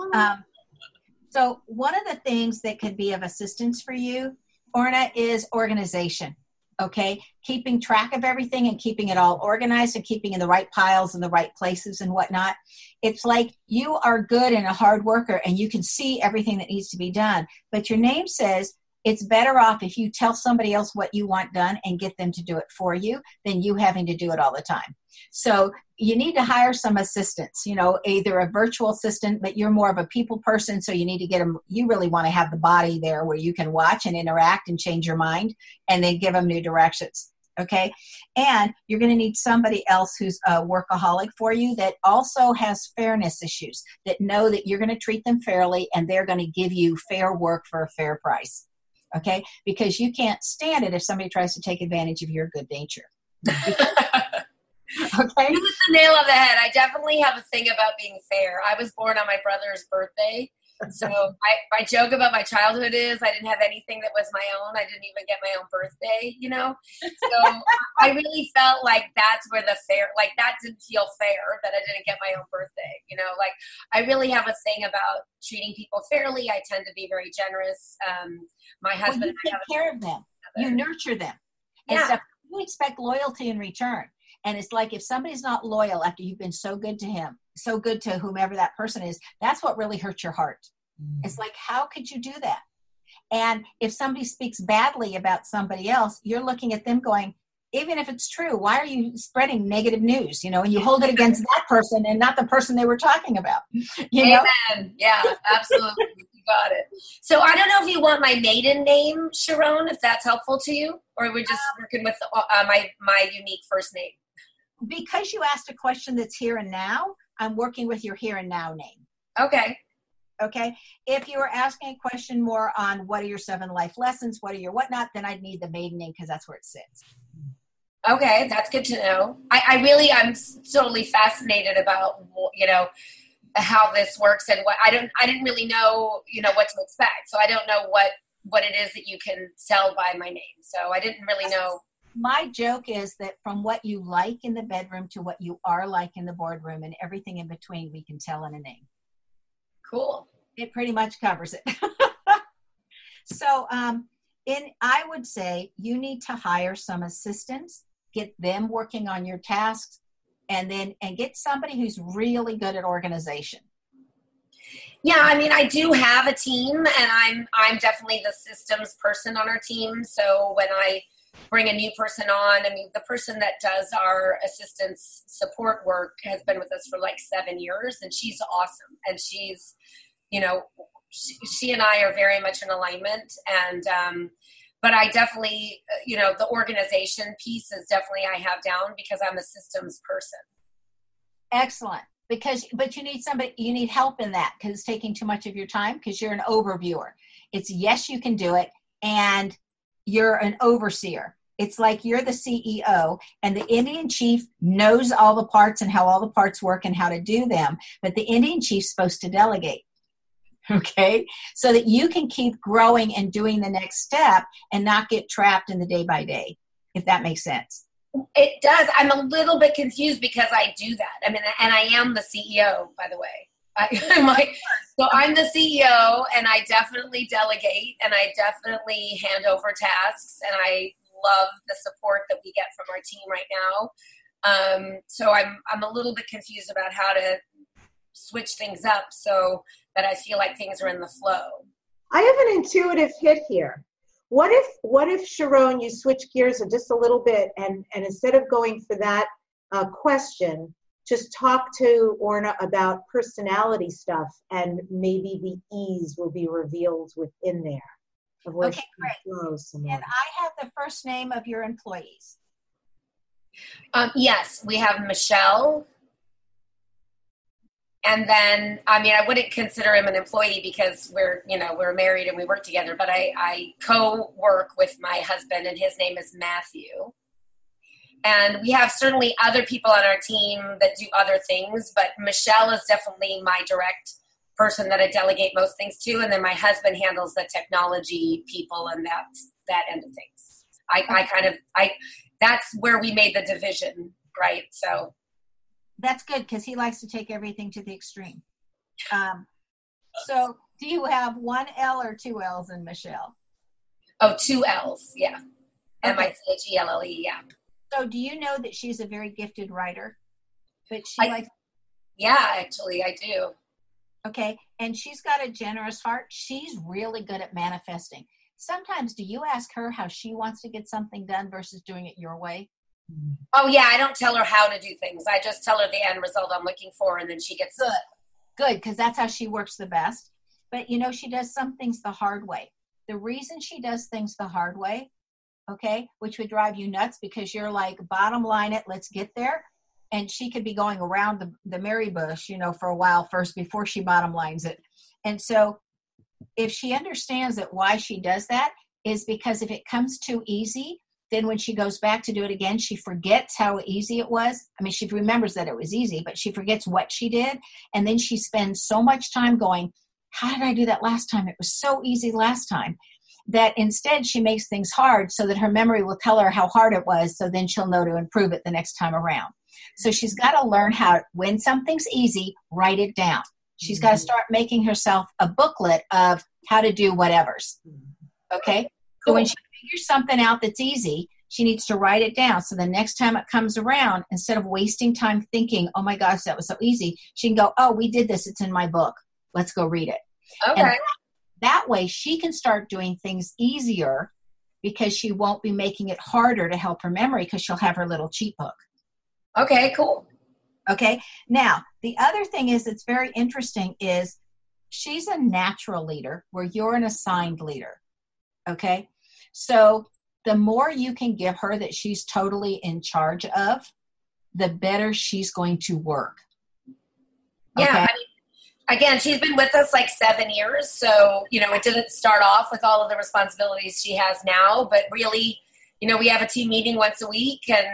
so one of the things that could be of assistance for you, Orna, is organization. Okay? Keeping track of everything and keeping it all organized and keeping in the right piles and the right places and whatnot. It's like you are good and a hard worker and you can see everything that needs to be done. But your name says it's better off if you tell somebody else what you want done and get them to do it for you than you having to do it all the time. So you need to hire some assistants, you know, either a virtual assistant, but you're more of a people person. So you need to get them. You really want to have the body there where you can watch and interact and change your mind and then give them new directions. Okay. And you're going to need somebody else who's a workaholic for you that also has fairness issues, that know that you're going to treat them fairly and they're going to give you fair work for a fair price. Okay. Because you can't stand it if somebody tries to take advantage of your good nature. Okay. You hit the nail on the head. I definitely have a thing about being fair. I was born on my brother's birthday. So my joke about my childhood is I didn't have anything that was my own. I didn't even get my own birthday, you know? So I really felt like that's where the fair, like that didn't feel fair that I didn't get my own birthday, you know? Like I really have a thing about treating people fairly. I tend to be very generous. My husband you take care of them. You nurture them. And Yeah. stuff. You expect loyalty in return. And it's like if somebody's not loyal after you've been so good to him, so good to whomever that person is, that's what really hurts your heart. It's like, how could you do that? And if somebody speaks badly about somebody else, you're looking at them going, even if it's true, why are you spreading negative news? And you hold it against that person and not the person they were talking about. Amen. Yeah, absolutely. You got it. So I don't know if you want my maiden name, Sharon, if that's helpful to you, or we're just working with my unique first name. Because you asked a question that's here and now, I'm working with your here and now name. Okay. Okay. If you were asking a question more on what are your 7 life lessons, what are your whatnot, then I'd need the maiden name because that's where it sits. Okay, that's good to know. I'm totally fascinated about, how this works and what I didn't really know, what to expect. So I don't know what it is that you can tell by my name. So I didn't really know. My joke is that from what you like in the bedroom to what you are like in the boardroom and everything in between, we can tell in a name. Cool. It pretty much covers it. So I would say you need to hire some assistants, get them working on your tasks, and get somebody who's really good at organization. Yeah, I do have a team, and I'm definitely the systems person on our team. So when I bring a new person on, the person that does our assistance support work has been with us for like 7 years, and she's awesome. And she's, she and I are very much in alignment. And but I definitely, the organization piece is definitely I have down because I'm a systems person. Excellent. But you need help in that because it's taking too much of your time because you're an overviewer. It's yes, you can do it. And you're an overseer. It's like you're the CEO and the Indian chief knows all the parts and how all the parts work and how to do them. But the Indian chief's supposed to delegate. Okay. So that you can keep growing and doing the next step and not get trapped in the day by day, if that makes sense. It does. I'm a little bit confused because I do that. And I am the CEO, by the way. So I'm the CEO, and I definitely delegate, and I definitely hand over tasks, and I love the support that we get from our team right now. So I'm a little bit confused about how to switch things up so that I feel like things are in the flow. I have an intuitive hit here. What if Sharon, you switch gears just a little bit, and instead of going for that question, just talk to Orna about personality stuff, and maybe the ease will be revealed within there. Of where okay, great. And I have the first name of your employees. Yes, we have Michelle. And then, I wouldn't consider him an employee because we're married and we work together, but I co-work with my husband, and his name is Matthew. And we have certainly other people on our team that do other things, but Michelle is definitely my direct person that I delegate most things to. And then my husband handles the technology people and that end of things. That's where we made the division, right? So that's good because he likes to take everything to the extreme. So do you have 1 L or 2 L's in Michelle? Oh, 2 L's, yeah. Okay. Michelle, yeah. So do you know that she's a very gifted writer? But yeah, actually, I do. Okay, and she's got a generous heart. She's really good at manifesting. Sometimes do you ask her how she wants to get something done versus doing it your way? Oh, yeah, I don't tell her how to do things. I just tell her the end result I'm looking for, and then she gets it. Good, because that's how she works the best. But, she does some things the hard way. The reason she does things the hard way, okay, which would drive you nuts because you're like, bottom line it, let's get there. And she could be going around the Mary bush, for a while first before she bottom lines it. And so if she understands that why she does that is because if it comes too easy, then when she goes back to do it again, she forgets how easy it was. She remembers that it was easy, but she forgets what she did. And then she spends so much time going, how did I do that last time? It was so easy last time. That instead she makes things hard so that her memory will tell her how hard it was. So then she'll know to improve it the next time around. So she's got to learn how, when something's easy, write it down. She's got to start making herself a booklet of how to do whatever's. Okay? So when she figures something out that's easy, she needs to write it down. So the next time it comes around, instead of wasting time thinking, oh my gosh, that was so easy, she can go, oh, we did this. It's in my book. Let's go read it. Okay. And that way she can start doing things easier because she won't be making it harder to help her memory because she'll have her little cheat book. Okay, cool. Okay. Now, the other thing is that's very interesting is she's a natural leader where you're an assigned leader. Okay. So the more you can give her that she's totally in charge of, the better she's going to work. Yeah. Okay? I mean, again, she's been with us like 7 years. So, it didn't start off with all of the responsibilities she has now, but really, we have a team meeting once a week and,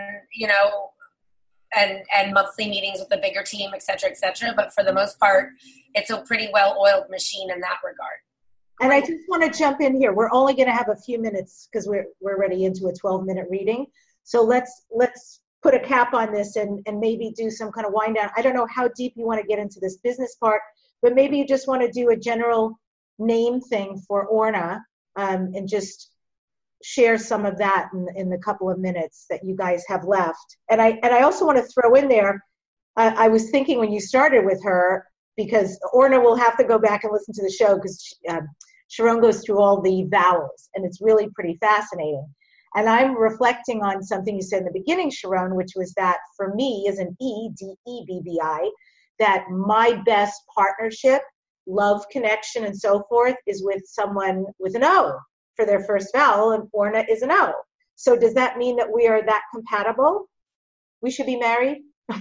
and monthly meetings with the bigger team, et cetera, et cetera. But for the most part, it's a pretty well-oiled machine in that regard. And I just want to jump in here. We're only going to have a few minutes because we're already into a 12-minute reading. So let's put a cap on this and maybe do some kind of wind down. I don't know how deep you want to get into this business part, but maybe you just want to do a general name thing for Orna and just share some of that in the couple of minutes that you guys have left. And I also want to throw in there, I was thinking when you started with her, because Orna will have to go back and listen to the show because Sharon goes through all the vowels and it's really pretty fascinating. And I'm reflecting on something you said in the beginning, Sharon, which was that for me as an E-D-E-B-B-I, that my best partnership, love, connection, and so forth is with someone with an O for their first vowel, and Orna is an O. So does that mean that we are that compatible? We should be married?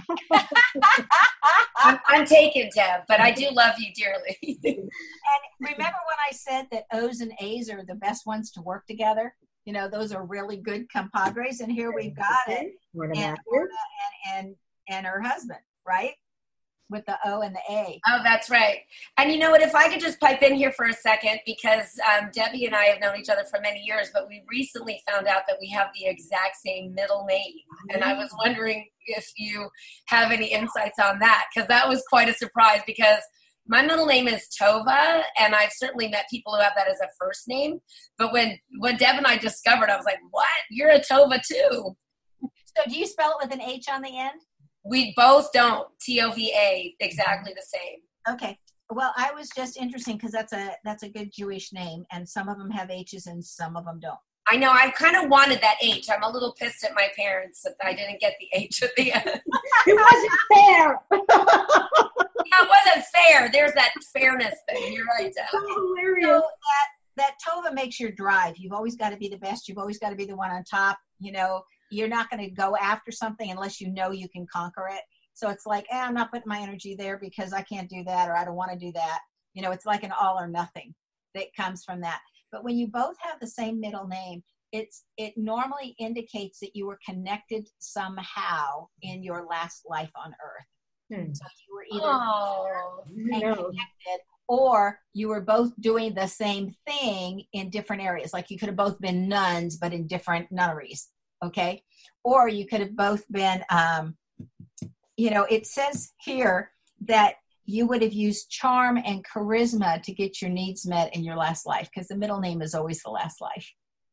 I'm taken, Deb, but I do love you dearly. And remember when I said that O's and A's are the best ones to work together? Those are really good compadres, and here we've got it. And her husband, right? With the O and the A. Oh, that's right. And you know what, if I could just pipe in here for a second, because Debbie and I have known each other for many years, but we recently found out that we have the exact same middle name. And I was wondering if you have any insights on that, because that was quite a surprise, because my middle name is Tova, and I've certainly met people who have that as a first name. But when Deb and I discovered, I was like, what? You're a Tova too. So do you spell it with an H on the end? We both don't. Tova, exactly the same. Okay. Well, I was just interesting because that's a good Jewish name, and some of them have H's and some of them don't. I know. I kind of wanted that H. I'm a little pissed at my parents that I didn't get the H at the end. It wasn't fair. Yeah, it wasn't fair. There's that fairness thing. You're right, Deb. Hilarious. So that Tova makes your drive. You've always got to be the best. You've always got to be the one on top. You're not going to go after something unless you know you can conquer it. So it's like, I'm not putting my energy there because I can't do that or I don't want to do that. It's like an all or nothing that comes from that. But when you both have the same middle name, it normally indicates that you were connected somehow in your last life on Earth. So you were either connected, or you were both doing the same thing in different areas. Like you could have both been nuns, but in different nunneries. Okay. Or you could have both been, it says here that you would have used charm and charisma to get your needs met in your last life, because the middle name is always the last life.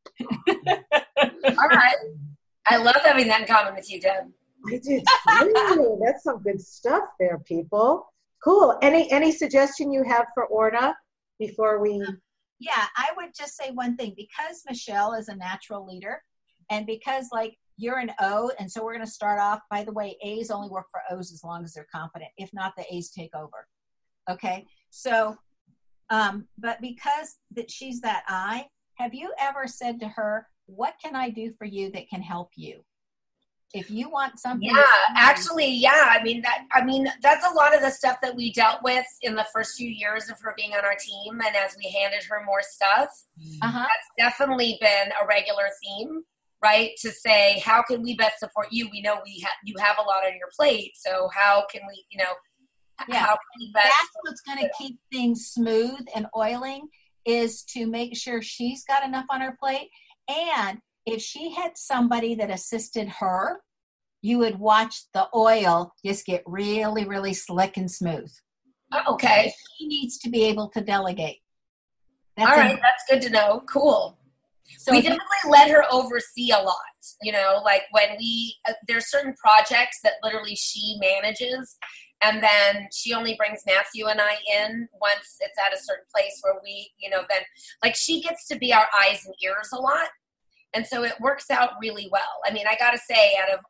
All right. I love having that in common with you, Deb. I do too. That's some good stuff there, people. Cool. Any suggestion you have for Orna before we? Yeah, I would just say one thing. Because Michelle is a natural leader, and because you're an O, and so we're going to start off, by the way, A's only work for O's as long as they're confident. If not, the A's take over. Okay. So, but because that she's that I, have you ever said to her, what can I do for you that can help you? If you want something. Yeah, actually, yeah. I mean, that's a lot of the stuff that we dealt with in the first few years of her being on our team. And as we handed her more stuff, that's definitely been a regular theme, right? To say, how can we best support you? We know you have a lot on your plate. So how can we, how can we best? That's what's going to keep things smooth and oiling, is to make sure she's got enough on her plate. And if she had somebody that assisted her, you would watch the oil just get really, really slick and smooth. Okay. She needs to be able to delegate. All right. That's good to know. Cool. So we definitely let her oversee a lot, like when there's certain projects that literally she manages, and then she only brings Matthew and I in once it's at a certain place where we, then she gets to be our eyes and ears a lot. And so it works out really well. I mean, I got to say, out of,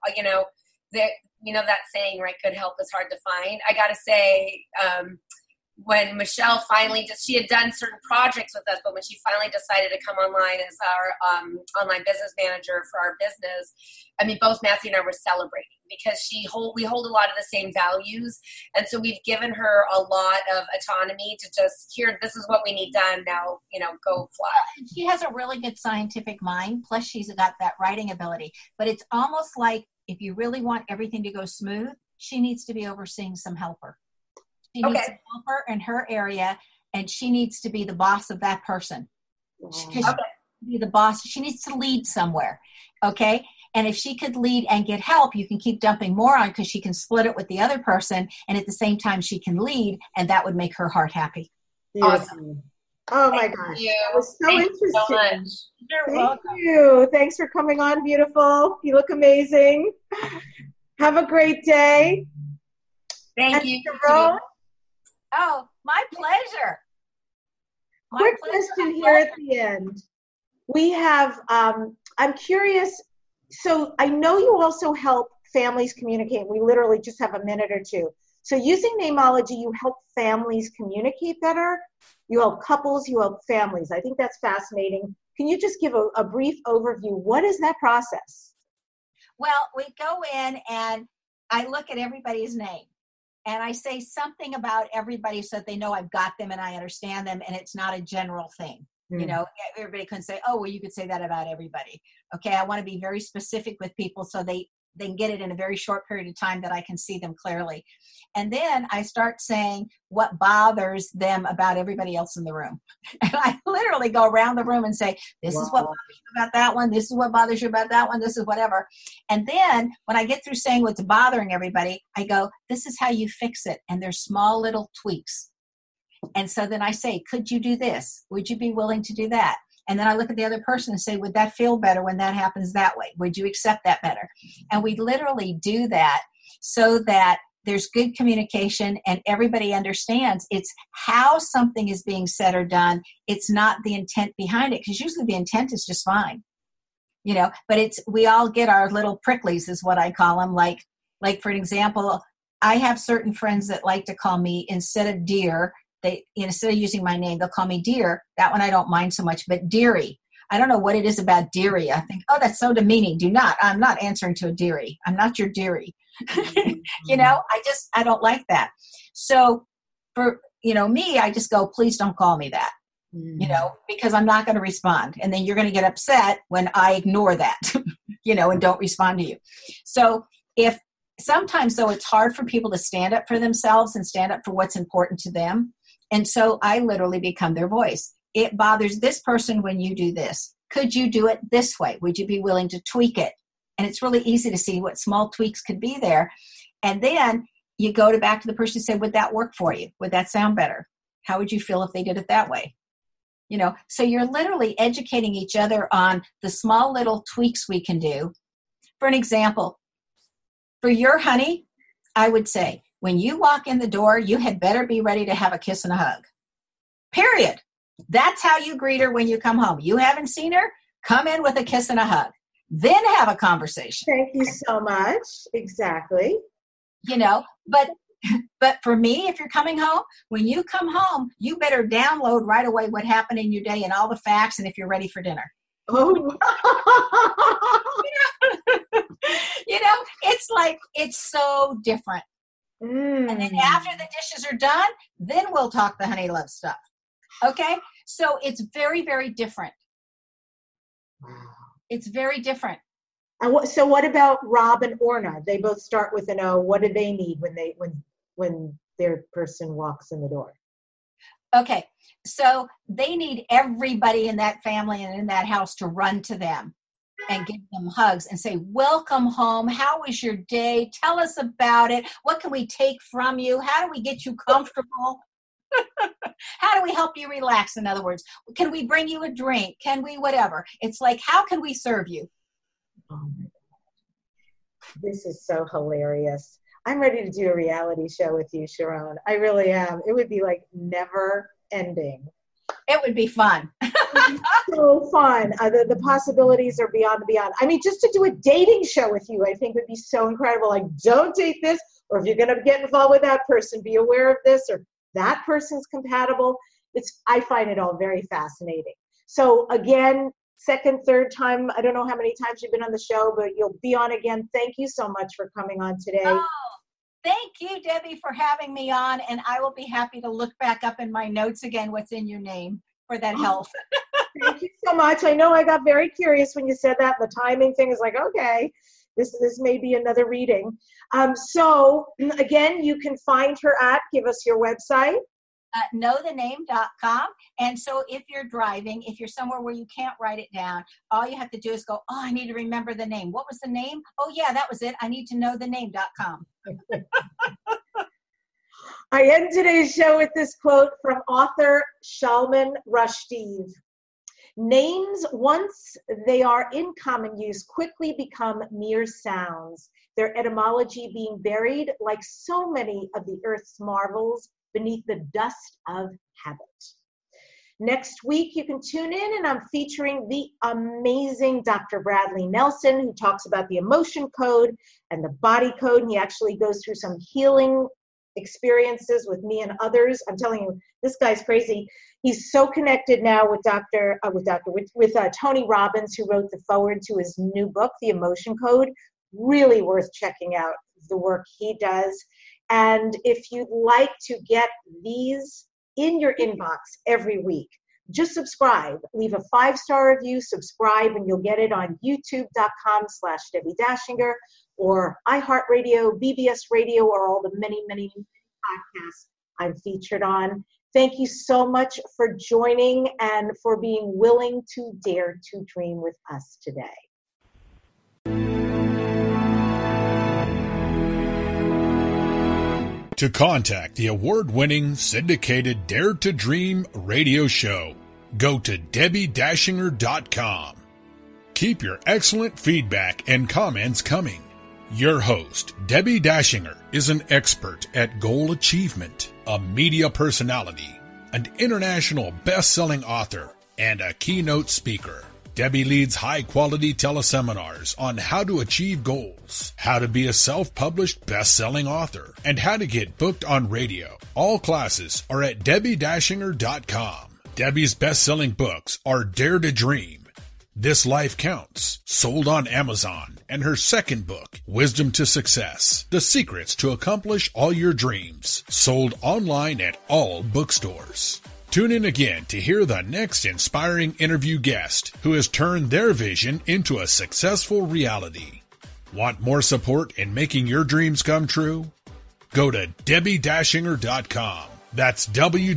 that saying, right, good help is hard to find. I got to say, when Michelle finally she had done certain projects with us, but when she finally decided to come online as our online business manager for our business, I mean, both Matthew and I were celebrating because we hold a lot of the same values. And so we've given her a lot of autonomy to just, here, this is what we need done now, go fly. She has a really good scientific mind. Plus she's got that writing ability, but it's almost like if you really want everything to go smooth, she needs to be overseeing some helper. She needs a helper in her area, and she needs to be the boss of that person. Because she needs to be the boss. She needs to lead somewhere, okay? And if she could lead and get help, you can keep dumping more on because she can split it with the other person, and at the same time she can lead, and that would make her heart happy. Awesome. Oh my gosh. That was so interesting. So much. You're welcome. Thank you. Thanks for coming on, beautiful. You look amazing. Have a great day. Thank you. Sharon, Oh, my pleasure. quick question here at the end. We have, I'm curious, so I know you also help families communicate. We literally just have a minute or two. So using Namology, you help families communicate better. You help couples, you help families. I think that's fascinating. Can you just give a brief overview? What is that process? Well, we go in and I look at everybody's name. And I say something about everybody so that they know I've got them and I understand them, and it's not a general thing. Everybody can say, oh, well, you could say that about everybody. Okay, I want to be very specific with people so they can get it in a very short period of time that I can see them clearly. And then I start saying what bothers them about everybody else in the room. And I literally go around the room and say, this is what bothers you about that one. This is what bothers you about that one. This is whatever. And then when I get through saying what's bothering everybody, I go, this is how you fix it. And there's small little tweaks. And so then I say, could you do this? Would you be willing to do that? And then I look at the other person and say, would that feel better when that happens that way? Would you accept that better? And we literally do that so that there's good communication and everybody understands it's how something is being said or done. It's not the intent behind it, because usually the intent is just fine, but we all get our little pricklies is what I call them. Like for an example, I have certain friends that like to call me, instead of dear, instead of using my name, they'll call me dear. That one I don't mind so much, but dearie. I don't know what it is about dearie. I think, oh, that's so demeaning. I'm not answering to a dearie. I'm not your dearie. I don't like that. So for, me, I just go, please don't call me that, because I'm not going to respond. And then you're going to get upset when I ignore that, and don't respond to you. So sometimes though, it's hard for people to stand up for themselves and stand up for what's important to them. And so I literally become their voice. It bothers this person when you do this. Could you do it this way? Would you be willing to tweak it? And it's really easy to see what small tweaks could be there. And then you go back to the person and say, would that work for you? Would that sound better? How would you feel if they did it that way? So you're literally educating each other on the small little tweaks we can do. For an example, for your honey, I would say, when you walk in the door, you had better be ready to have a kiss and a hug. Period. That's how you greet her when you come home. You haven't seen her? Come in with a kiss and a hug. Then have a conversation. Thank you so much. Exactly. But for me, if you're coming home, when you come home, you better download right away what happened in your day and all the facts, and if you're ready for dinner. Oh. It's like, it's so different. And then after the dishes are done, then we'll talk the honey love stuff. Okay? So it's very, very different. Wow. It's very different. So what about Rob and Orna? They both start with an O. What do they need when their person walks in the door? Okay. So they need everybody in that family and in that house to run to them and give them hugs and say, welcome home. How was your day? Tell us about it. What can we take from you? How do we get you comfortable? How do we help you relax? In other words, can we bring you a drink? Can we whatever? It's like, how can we serve you? Oh my God. This is so hilarious. I'm ready to do a reality show with you, Sharon. I really am. It would be like never ending. It would be fun. So fun. The possibilities are beyond and beyond. I mean, just to do a dating show with you, I think would be so incredible. Like, don't date this, or if you're going to get involved with that person, be aware of this, or that person's compatible. I find it all very fascinating. So again, second, third time, I don't know how many times you've been on the show, but you'll be on again. Thank you so much for coming on today. Oh, thank you, Debbie, for having me on, and I will be happy to look back up in my notes again what's in your name for that health. Thank you so much. I know I got very curious when you said that. The timing thing is like, okay, this may be another reading. So again, you can find her at, give us your website. knowthename.com. And so if you're driving, if you're somewhere where you can't write it down, all you have to do is go, oh, I need to remember the name. What was the name? Oh yeah, that was it. I need to know the name.com. I end today's show with this quote from author Salman Rushdie. Names, once they are in common use, quickly become mere sounds, their etymology being buried like so many of the earth's marvels beneath the dust of habit. Next week, you can tune in, and I'm featuring the amazing Dr. Bradley Nelson, who talks about the emotion code and the body code. And he actually goes through some healing experiences with me and others. I'm telling you, this guy's crazy. He's so connected now with Tony Robbins, who wrote the foreword to his new book, The Emotion Code. Really worth checking out the work he does. And if you'd like to get these in your inbox every week, just subscribe, leave a 5-star review, subscribe, and you'll get it on youtube.com/Debbie Dashinger or iHeartRadio, BBS Radio, or all the many, many podcasts I'm featured on. Thank you so much for joining and for being willing to dare to dream with us today. To contact the award-winning syndicated Dare to Dream radio show, go to DebbieDashinger.com. Keep your excellent feedback and comments coming. Your host, Debbie Dashinger, is an expert at goal achievement, a media personality, an international best-selling author, and a keynote speaker. Debbie leads high-quality teleseminars on how to achieve goals, how to be a self-published best-selling author, and how to get booked on radio. All classes are at DebbieDashinger.com. Debbie's best-selling books are Dare to Dream, This Life Counts, sold on Amazon, and her second book, Wisdom to Success, The Secrets to Accomplish All Your Dreams, sold online at all bookstores. Tune in again to hear the next inspiring interview guest who has turned their vision into a successful reality. Want more support in making your dreams come true? Go to DebbieDashinger.com. That's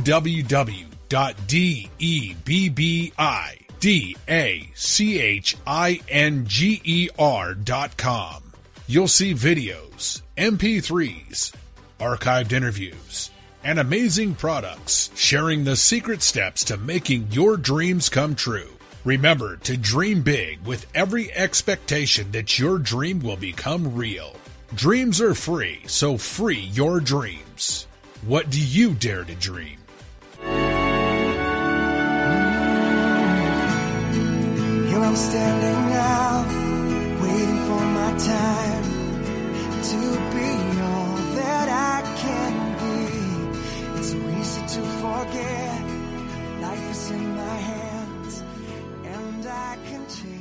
www.DebbieDashinger.com. You'll see videos, MP3s, archived interviews, and amazing products sharing the secret steps to making your dreams come true. Remember to dream big with every expectation that your dream will become real. Dreams are free, so free your dreams. What do you dare to dream? Here I'm standing now, waiting for my time to be all that I can be. It's so easy to forget, life is in my hands, and I can change.